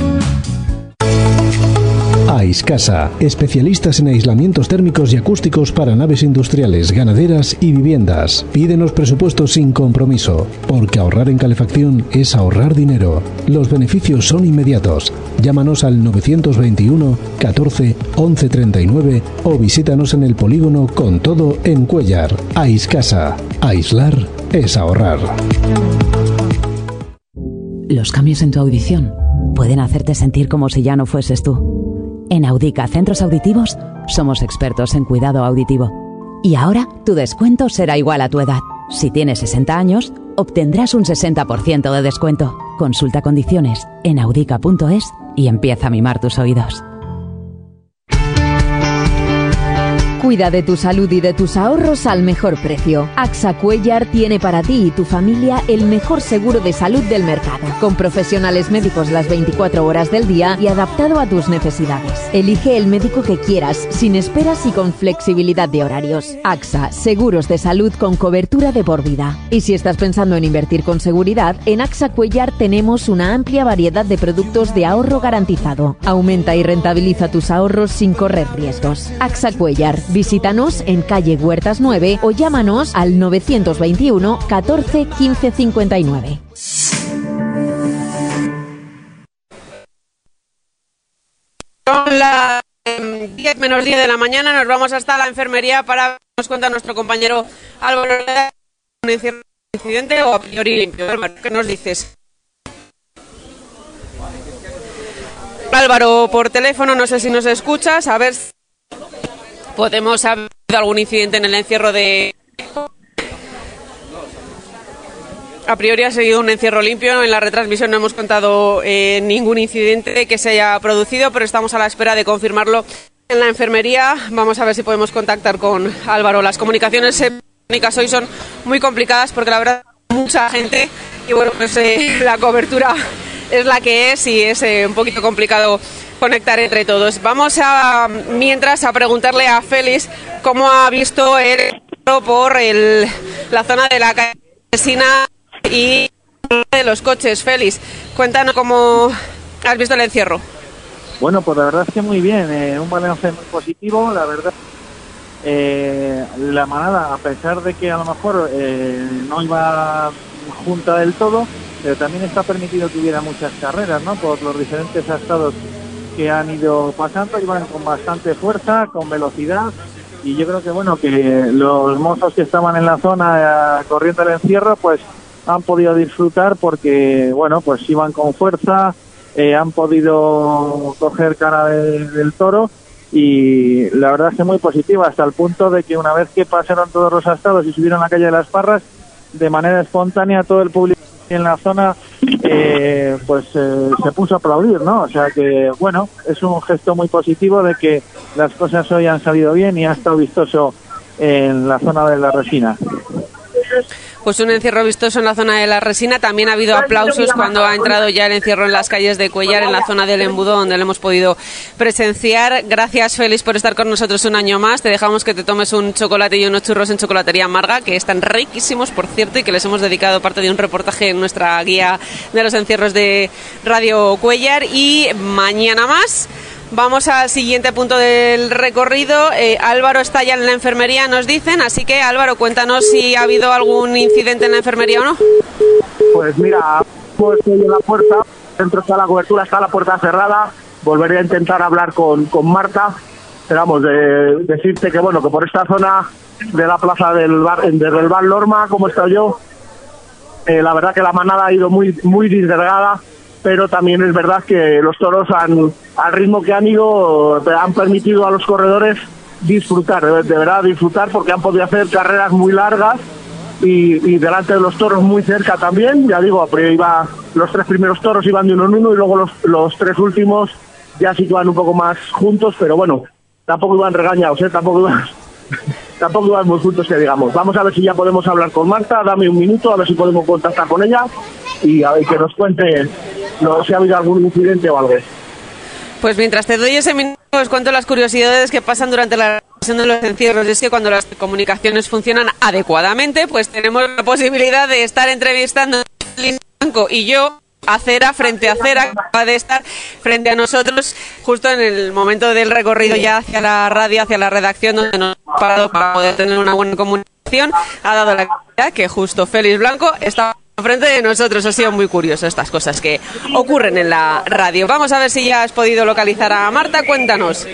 Aiscasa, especialistas en aislamientos térmicos y acústicos para naves industriales, ganaderas y viviendas. Pídenos presupuestos sin compromiso, porque ahorrar en calefacción es ahorrar dinero. Los beneficios son inmediatos. Llámanos al novecientos veintiuno catorce once treinta y nueve o visítanos en el polígono Con Todo en Cuellar. Aiscasa, aislar es ahorrar. Los cambios en tu audición pueden hacerte sentir como si ya no fueses tú. En Audica Centros Auditivos somos expertos en cuidado auditivo. Y ahora tu descuento será igual a tu edad. Si tienes sesenta años, obtendrás un sesenta por ciento de descuento. Consulta condiciones en audica punto es y empieza a mimar tus oídos. Cuida de tu salud y de tus ahorros al mejor precio. AXA Cuellar tiene para ti y tu familia el mejor seguro de salud del mercado, con profesionales médicos las veinticuatro horas del día y adaptado a tus necesidades. Elige el médico que quieras, sin esperas y con flexibilidad de horarios. AXA, seguros de salud con cobertura de por vida. Y si estás pensando en invertir con seguridad, en AXA Cuellar tenemos una amplia variedad de productos de ahorro garantizado. Aumenta y rentabiliza tus ahorros sin correr riesgos. AXA Cuellar. Visítanos en calle Huertas nueve o llámanos al novecientos veintiuno catorce quince cincuenta y nueve. Son las diez menos diez de la mañana, nos vamos hasta la enfermería para ver qué nos cuenta nuestro compañero Álvaro. ¿Un incidente o a priori limpio? Álvaro, ¿qué nos dices? Álvaro, por teléfono, no sé si nos escuchas, a ver si podemos haber algún incidente en el encierro de... A priori ha seguido un encierro limpio. En la retransmisión no hemos contado eh, ningún incidente que se haya producido, pero estamos a la espera de confirmarlo en la enfermería. Vamos a ver si podemos contactar con Álvaro. Las comunicaciones técnicas hoy son muy complicadas porque la verdad mucha gente y bueno, pues eh, la cobertura es la que es y es eh, un poquito complicado conectar entre todos. Vamos a, mientras, a preguntarle a Félix cómo ha visto el por el, la zona de la calle Resina y de los coches. Félix, cuéntanos cómo has visto el encierro. Bueno, pues la verdad es que muy bien, eh, un balance muy positivo, la verdad. Eh, la manada, a pesar de que a lo mejor eh, no iba junta del todo, pero también está permitido que hubiera muchas carreras, ¿no? Por los diferentes estados que han ido pasando, iban con bastante fuerza, con velocidad, y yo creo que bueno, que los mozos que estaban en la zona eh, corriendo el encierro, pues han podido disfrutar porque, bueno, pues iban con fuerza, eh, han podido coger cara de, del toro, y la verdad es que muy positiva, hasta el punto de que una vez que pasaron todos los estados y subieron a la calle de las Parras, de manera espontánea todo el público en la zona eh, pues eh, se puso a aplaudir, ¿no? O sea que, bueno, es un gesto muy positivo de que las cosas hoy han salido bien y ha estado vistoso en la zona de la Resina. Pues un encierro vistoso en la zona de la Resina. También ha habido aplausos cuando ha entrado ya el encierro en las calles de Cuellar, en la zona del Embudo, donde lo hemos podido presenciar. Gracias, Félix, por estar con nosotros un año más. Te dejamos que te tomes un chocolate y unos churros en Chocolatería Marga, que están riquísimos, por cierto, y que les hemos dedicado parte de un reportaje en nuestra guía de los encierros de Radio Cuellar. Y mañana más. Vamos al siguiente punto del recorrido. Eh, Álvaro está ya en la enfermería, nos dicen, así que Álvaro, cuéntanos si ha habido algún incidente en la enfermería o no. Pues mira, pues estoy en la puerta, dentro está la cobertura, está la puerta cerrada, volveré a intentar hablar con, con Marta, pero vamos, de, decirte que bueno, que por esta zona de la plaza del bar, desde el bar Lorma, como he estado yo, eh, la verdad que la manada ha ido muy, muy disgregada, pero también es verdad que los toros han, al ritmo que han ido, han permitido a los corredores disfrutar, de, de verdad disfrutar, porque han podido hacer carreras muy largas y, y delante de los toros muy cerca también. Ya digo, iba, los tres primeros toros iban de uno en uno y luego los, los tres últimos ya sí que iban un poco más juntos, pero bueno, tampoco iban regañados, ¿eh? tampoco iban, tampoco iban muy juntos que digamos. Vamos a ver si ya podemos hablar con Marta, dame un minuto, a ver si podemos contactar con ella y a ver que nos cuente no, si ha habido algún incidente o algo. Pues mientras te doy ese minuto, os cuento las curiosidades que pasan durante la realización de los encierros. Es que cuando las comunicaciones funcionan adecuadamente, pues tenemos la posibilidad de estar entrevistando a Félix Blanco y yo, acera frente a acera, acaba de estar frente a nosotros justo en el momento del recorrido ya hacia la radio, hacia la redacción, donde nos hemos parado para poder tener una buena comunicación. Ha dado la casualidad que justo Félix Blanco está frente de nosotros. Ha sido muy curioso estas cosas que ocurren en la radio. Vamos a ver si ya has podido localizar a Marta. Cuéntanos.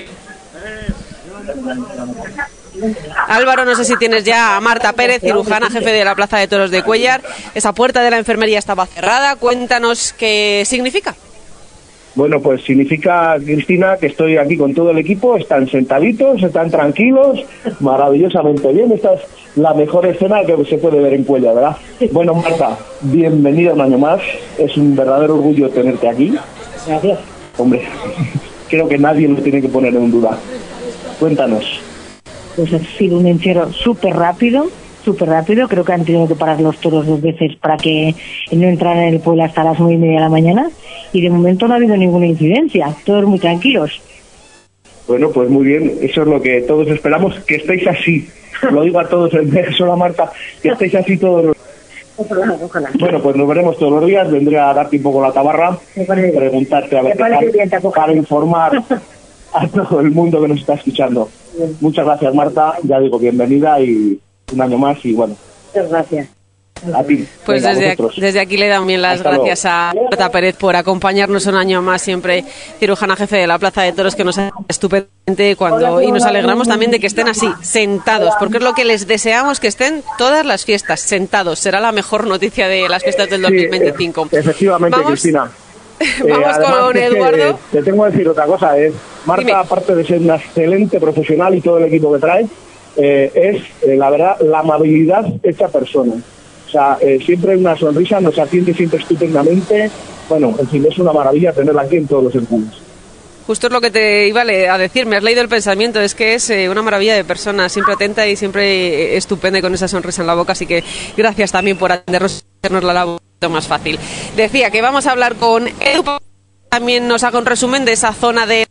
Álvaro, no sé si tienes ya a Marta Pérez, cirujana, jefe de la Plaza de Toros de Cuéllar. Esa puerta de la enfermería estaba cerrada. Cuéntanos qué significa. Bueno, pues significa, Cristina, que estoy aquí con todo el equipo, están sentaditos, están tranquilos, maravillosamente bien. Esta es la mejor escena que se puede ver en Cuéllar, ¿verdad? Bueno, Marta, bienvenida un año más. Es un verdadero orgullo tenerte aquí. Gracias. Hombre, creo que nadie lo tiene que poner en duda. Cuéntanos. Pues ha sido un encierro súper rápido, súper rápido. Creo que han tenido que parar los toros dos veces para que no entraran en el pueblo hasta las nueve y media de la mañana. Y de momento no ha habido ninguna incidencia, todos muy tranquilos. Bueno, pues muy bien, eso es lo que todos esperamos, que estéis así. Lo digo a todos, en vez de solo a Marta, que estéis así todos los... Ojalá, ojalá. Bueno, pues nos veremos todos los días, vendré a darte un poco la tabarra, preguntarte a ver qué tal, para informar a todo el mundo que nos está escuchando. Bien. Muchas gracias, Marta, ya digo, bienvenida y un año más y bueno. Muchas gracias. A ti. Pues Venga, desde, aquí, desde aquí le damos bien las Hasta gracias luego. a Marta Pérez por acompañarnos un año más, siempre cirujana jefe de la Plaza de Toros, que nos hace estupendamente cuando y nos alegramos también de que estén así, sentados, porque es lo que les deseamos, que estén todas las fiestas sentados. Será la mejor noticia de las fiestas del dos mil veinticinco. Sí, efectivamente, ¿Vamos? Cristina. Vamos eh, con Eduardo. Que, te tengo que decir otra cosa. Eh. Marta, Dime. aparte de ser una excelente profesional y todo el equipo que trae, eh, es, eh, la verdad, la amabilidad de esta persona. O sea, eh, siempre una sonrisa, nos atiende siempre estupendamente. Bueno, en fin, es una maravilla tenerla aquí en todos los encuentros. Justo es lo que te iba a decir, me has leído el pensamiento, es que es eh, una maravilla de persona, siempre atenta y siempre estupenda y con esa sonrisa en la boca, así que gracias también por atendernos y hacernos la labor más fácil. Decía que vamos a hablar con Edu, también nos haga un resumen de esa zona de,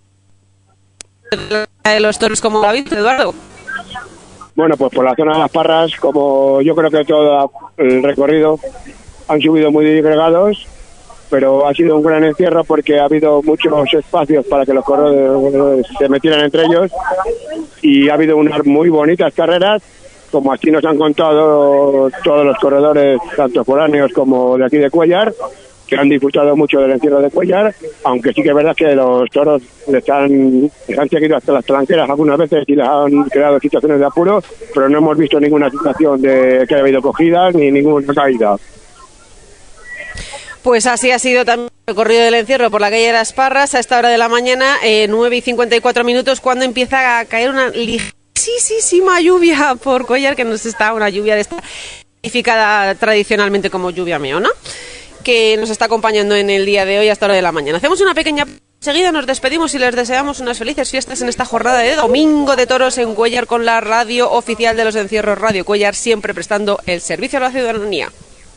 de los toros, como la viste, Eduardo. Bueno, pues por la zona de las Parras, como yo creo que todo el recorrido, han subido muy disgregados, pero ha sido un gran encierro porque ha habido muchos espacios para que los corredores se metieran entre ellos y ha habido unas muy bonitas carreras, como aquí nos han contado todos los corredores, tanto foráneos como de aquí de Cuéllar, que han disfrutado mucho del encierro de Cuéllar, aunque sí que es verdad que los toros les han, les han seguido hasta las tranqueras algunas veces y les han creado situaciones de apuro, pero no hemos visto ninguna situación de que haya habido cogidas ni ninguna caída. Pues así ha sido también el recorrido del encierro por la calle de las Parras a esta hora de la mañana, eh, nueve y cincuenta y cuatro minutos, cuando empieza a caer una ligerísima lluvia por Cuéllar, que nos está una lluvia de esta calificada tradicionalmente como lluvia meona, que nos está acompañando en el día de hoy hasta la hora de la mañana. Hacemos una pequeña... Enseguida nos despedimos y les deseamos unas felices fiestas en esta jornada de domingo de toros en Cuéllar con la radio oficial de los encierros, Radio Cuéllar, siempre prestando el servicio a la ciudadanía.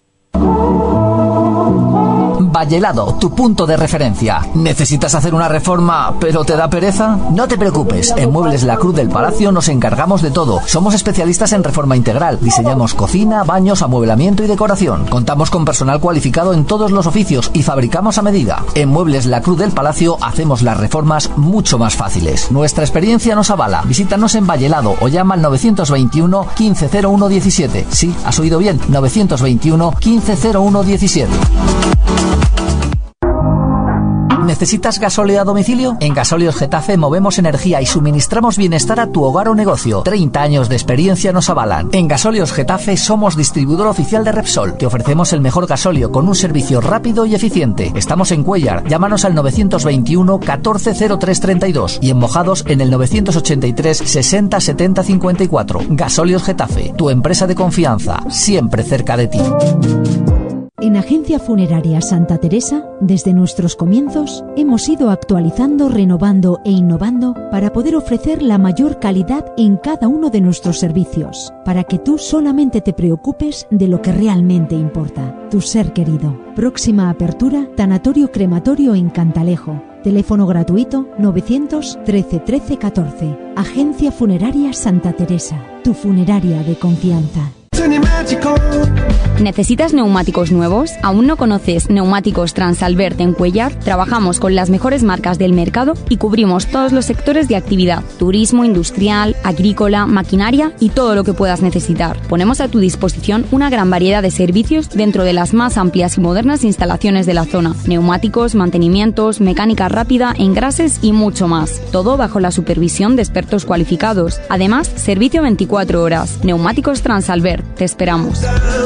Vallelado, tu punto de referencia. ¿Necesitas hacer una reforma, pero te da pereza? No te preocupes, en Muebles La Cruz del Palacio nos encargamos de todo. Somos especialistas en reforma integral. Diseñamos cocina, baños, amueblamiento y decoración. Contamos con personal cualificado en todos los oficios y fabricamos a medida. En Muebles La Cruz del Palacio hacemos las reformas mucho más fáciles. Nuestra experiencia nos avala. Visítanos en Vallelado o llama al novecientos veintiuno, quince cero uno diecisiete. Sí, has oído bien, novecientos veintiuno, quince cero uno diecisiete. ¿Necesitas gasóleo a domicilio? En Gasóleos Getafe movemos energía y suministramos bienestar a tu hogar o negocio. treinta años de experiencia nos avalan. En Gasóleos Getafe somos distribuidor oficial de Repsol. Te ofrecemos el mejor gasóleo con un servicio rápido y eficiente. Estamos en Cuéllar. Llámanos al novecientos veintiuno catorce cero tres treinta y dos y en Mojados en el novecientos ochenta y tres sesenta setenta cincuenta y cuatro. Gasóleos Getafe, tu empresa de confianza, siempre cerca de ti. En Agencia Funeraria Santa Teresa, desde nuestros comienzos, hemos ido actualizando, renovando e innovando para poder ofrecer la mayor calidad en cada uno de nuestros servicios, para que tú solamente te preocupes de lo que realmente importa, tu ser querido. Próxima apertura, Tanatorio Crematorio en Cantalejo. Teléfono gratuito novecientos trece trece catorce. Agencia Funeraria Santa Teresa, tu funeraria de confianza. ¿Necesitas neumáticos nuevos? ¿Aún no conoces Neumáticos Transalbert en Cuéllar? Trabajamos con las mejores marcas del mercado y cubrimos todos los sectores de actividad: turismo, industrial, agrícola, maquinaria y todo lo que puedas necesitar. Ponemos a tu disposición una gran variedad de servicios dentro de las más amplias y modernas instalaciones de la zona: neumáticos, mantenimientos, mecánica rápida, engrases y mucho más. Todo bajo la supervisión de expertos cualificados. Además, servicio veinticuatro horas. Neumáticos Transalbert. Te esperamos.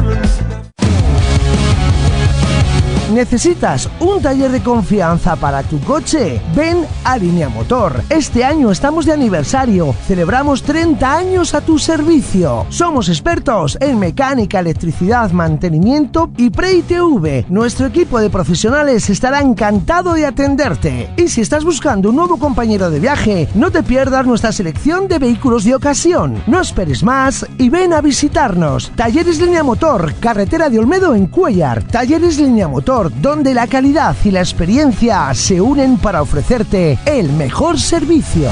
¿Necesitas un taller de confianza para tu coche? Ven a Línea Motor. Este año estamos de aniversario. Celebramos treinta años a tu servicio. Somos expertos en mecánica, electricidad, mantenimiento y pre-I T V. Nuestro equipo de profesionales estará encantado de atenderte. Y si estás buscando un nuevo compañero de viaje, no te pierdas nuestra selección de vehículos de ocasión. No esperes más y ven a visitarnos. Talleres Línea Motor, carretera de Olmedo en Cuéllar. Talleres Línea Motor, donde la calidad y la experiencia se unen para ofrecerte el mejor servicio.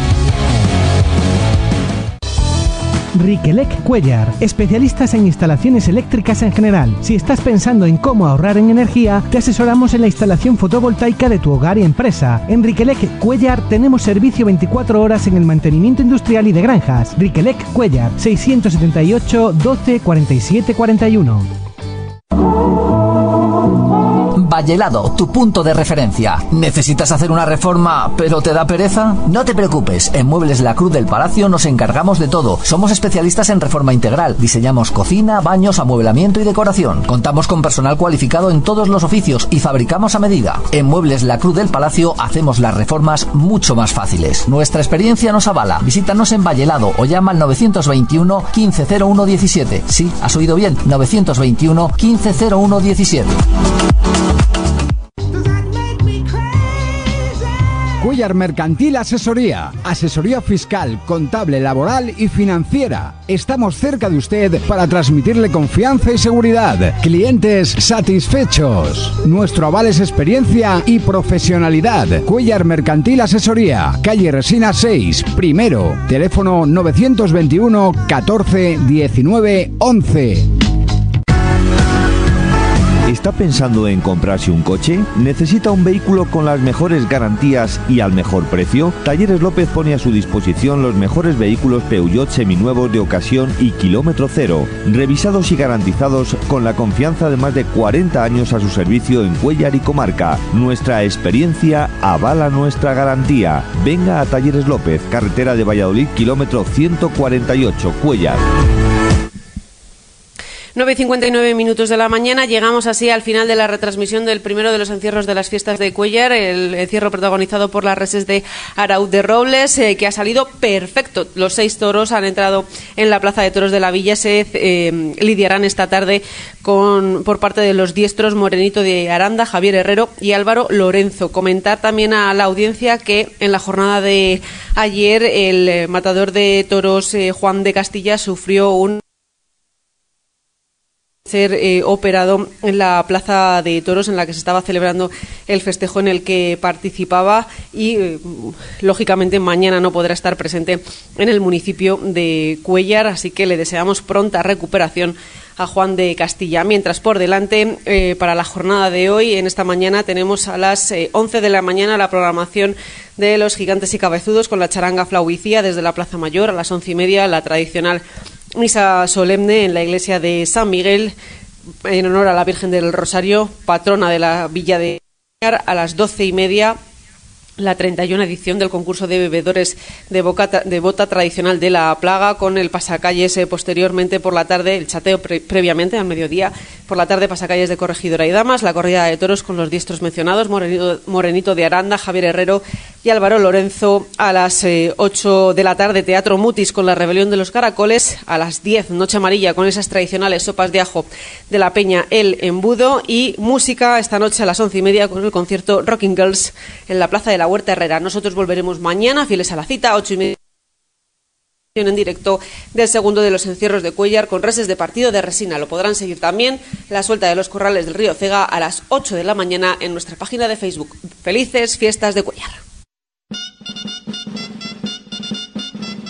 Riquelec Cuéllar, especialistas en instalaciones eléctricas en general. Si estás pensando en cómo ahorrar en energía, te asesoramos en la instalación fotovoltaica de tu hogar y empresa. En Riquelec Cuéllar tenemos servicio veinticuatro horas en el mantenimiento industrial y de granjas. Riquelec Cuéllar, seiscientos setenta y ocho doce cuarenta y siete cuarenta y uno. Vallehelado, tu punto de referencia. ¿Necesitas hacer una reforma pero te da pereza? No te preocupes, en Muebles La Cruz del Palacio nos encargamos de todo. Somos especialistas en reforma integral. Diseñamos cocina, baños, amueblamiento y decoración. Contamos con personal cualificado en todos los oficios y fabricamos a medida. En Muebles La Cruz del Palacio hacemos las reformas mucho más fáciles. Nuestra experiencia nos avala. Visítanos en Vallehelado o llama al novecientos veintiuno quince cero uno diecisiete. Sí, has oído bien, novecientos veintiuno quince cero uno diecisiete. Cuéllar Mercantil Asesoría. Asesoría fiscal, contable, laboral y financiera. Estamos cerca de usted para transmitirle confianza y seguridad. Clientes satisfechos. Nuestro aval es experiencia y profesionalidad. Cuéllar Mercantil Asesoría. Calle Resina seis, primero. Teléfono novecientos veintiuno catorce diecinueve once. ¿Está pensando en comprarse un coche? ¿Necesita un vehículo con las mejores garantías y al mejor precio? Talleres López pone a su disposición los mejores vehículos Peugeot seminuevos de ocasión y kilómetro cero, revisados y garantizados con la confianza de más de cuarenta años a su servicio en Cuéllar y comarca. Nuestra experiencia avala nuestra garantía. Venga a Talleres López, carretera de Valladolid, kilómetro ciento cuarenta y ocho, Cuéllar. nueve y cincuenta y nueve minutos de la mañana, llegamos así al final de la retransmisión del primero de los encierros de las fiestas de Cuéllar, el encierro protagonizado por las reses de Araúz de Robles, eh, que ha salido perfecto. Los seis toros han entrado en la Plaza de Toros de la Villa, se eh, lidiarán esta tarde con por parte de los diestros Morenito de Aranda, Javier Herrero y Álvaro Lorenzo. Comentar también a la audiencia que en la jornada de ayer el eh, matador de toros eh, Juan de Castilla sufrió un ser eh, operado en la Plaza de Toros en la que se estaba celebrando el festejo en el que participaba y eh, lógicamente mañana no podrá estar presente en el municipio de Cuéllar, así que le deseamos pronta recuperación a Juan de Castilla. Mientras por delante, eh, para la jornada de hoy, en esta mañana tenemos a las eh, once de la mañana la programación de los Gigantes y Cabezudos con la charanga Flauicía desde la Plaza Mayor. A las once y media la tradicional misa solemne en la iglesia de San Miguel en honor a la Virgen del Rosario, patrona de la villa de a las doce y media la treinta y una edición del concurso de bebedores de, boca, de bota tradicional de la Plaga, con el pasacalles eh, posteriormente por la tarde, el chateo pre, previamente al mediodía, por la tarde pasacalles de Corregidora y Damas, la corrida de toros con los diestros mencionados, Morenito, Morenito de Aranda, Javier Herrero y Álvaro Lorenzo. A las eh, ocho de la tarde, Teatro Mutis con la Rebelión de los Caracoles. A las diez, Noche Amarilla con esas tradicionales sopas de ajo de la Peña El Embudo. Y música esta noche a las once y media con el concierto Rocking Girls en la Plaza de la Huerta Herrera. Nosotros volveremos mañana, fieles a la cita, ocho y media en directo del segundo de los encierros de Cuéllar con reses de partido de resina. Lo podrán seguir también la suelta de los corrales del río Cega a las ocho de la mañana en nuestra página de Facebook. Felices fiestas de Cuéllar.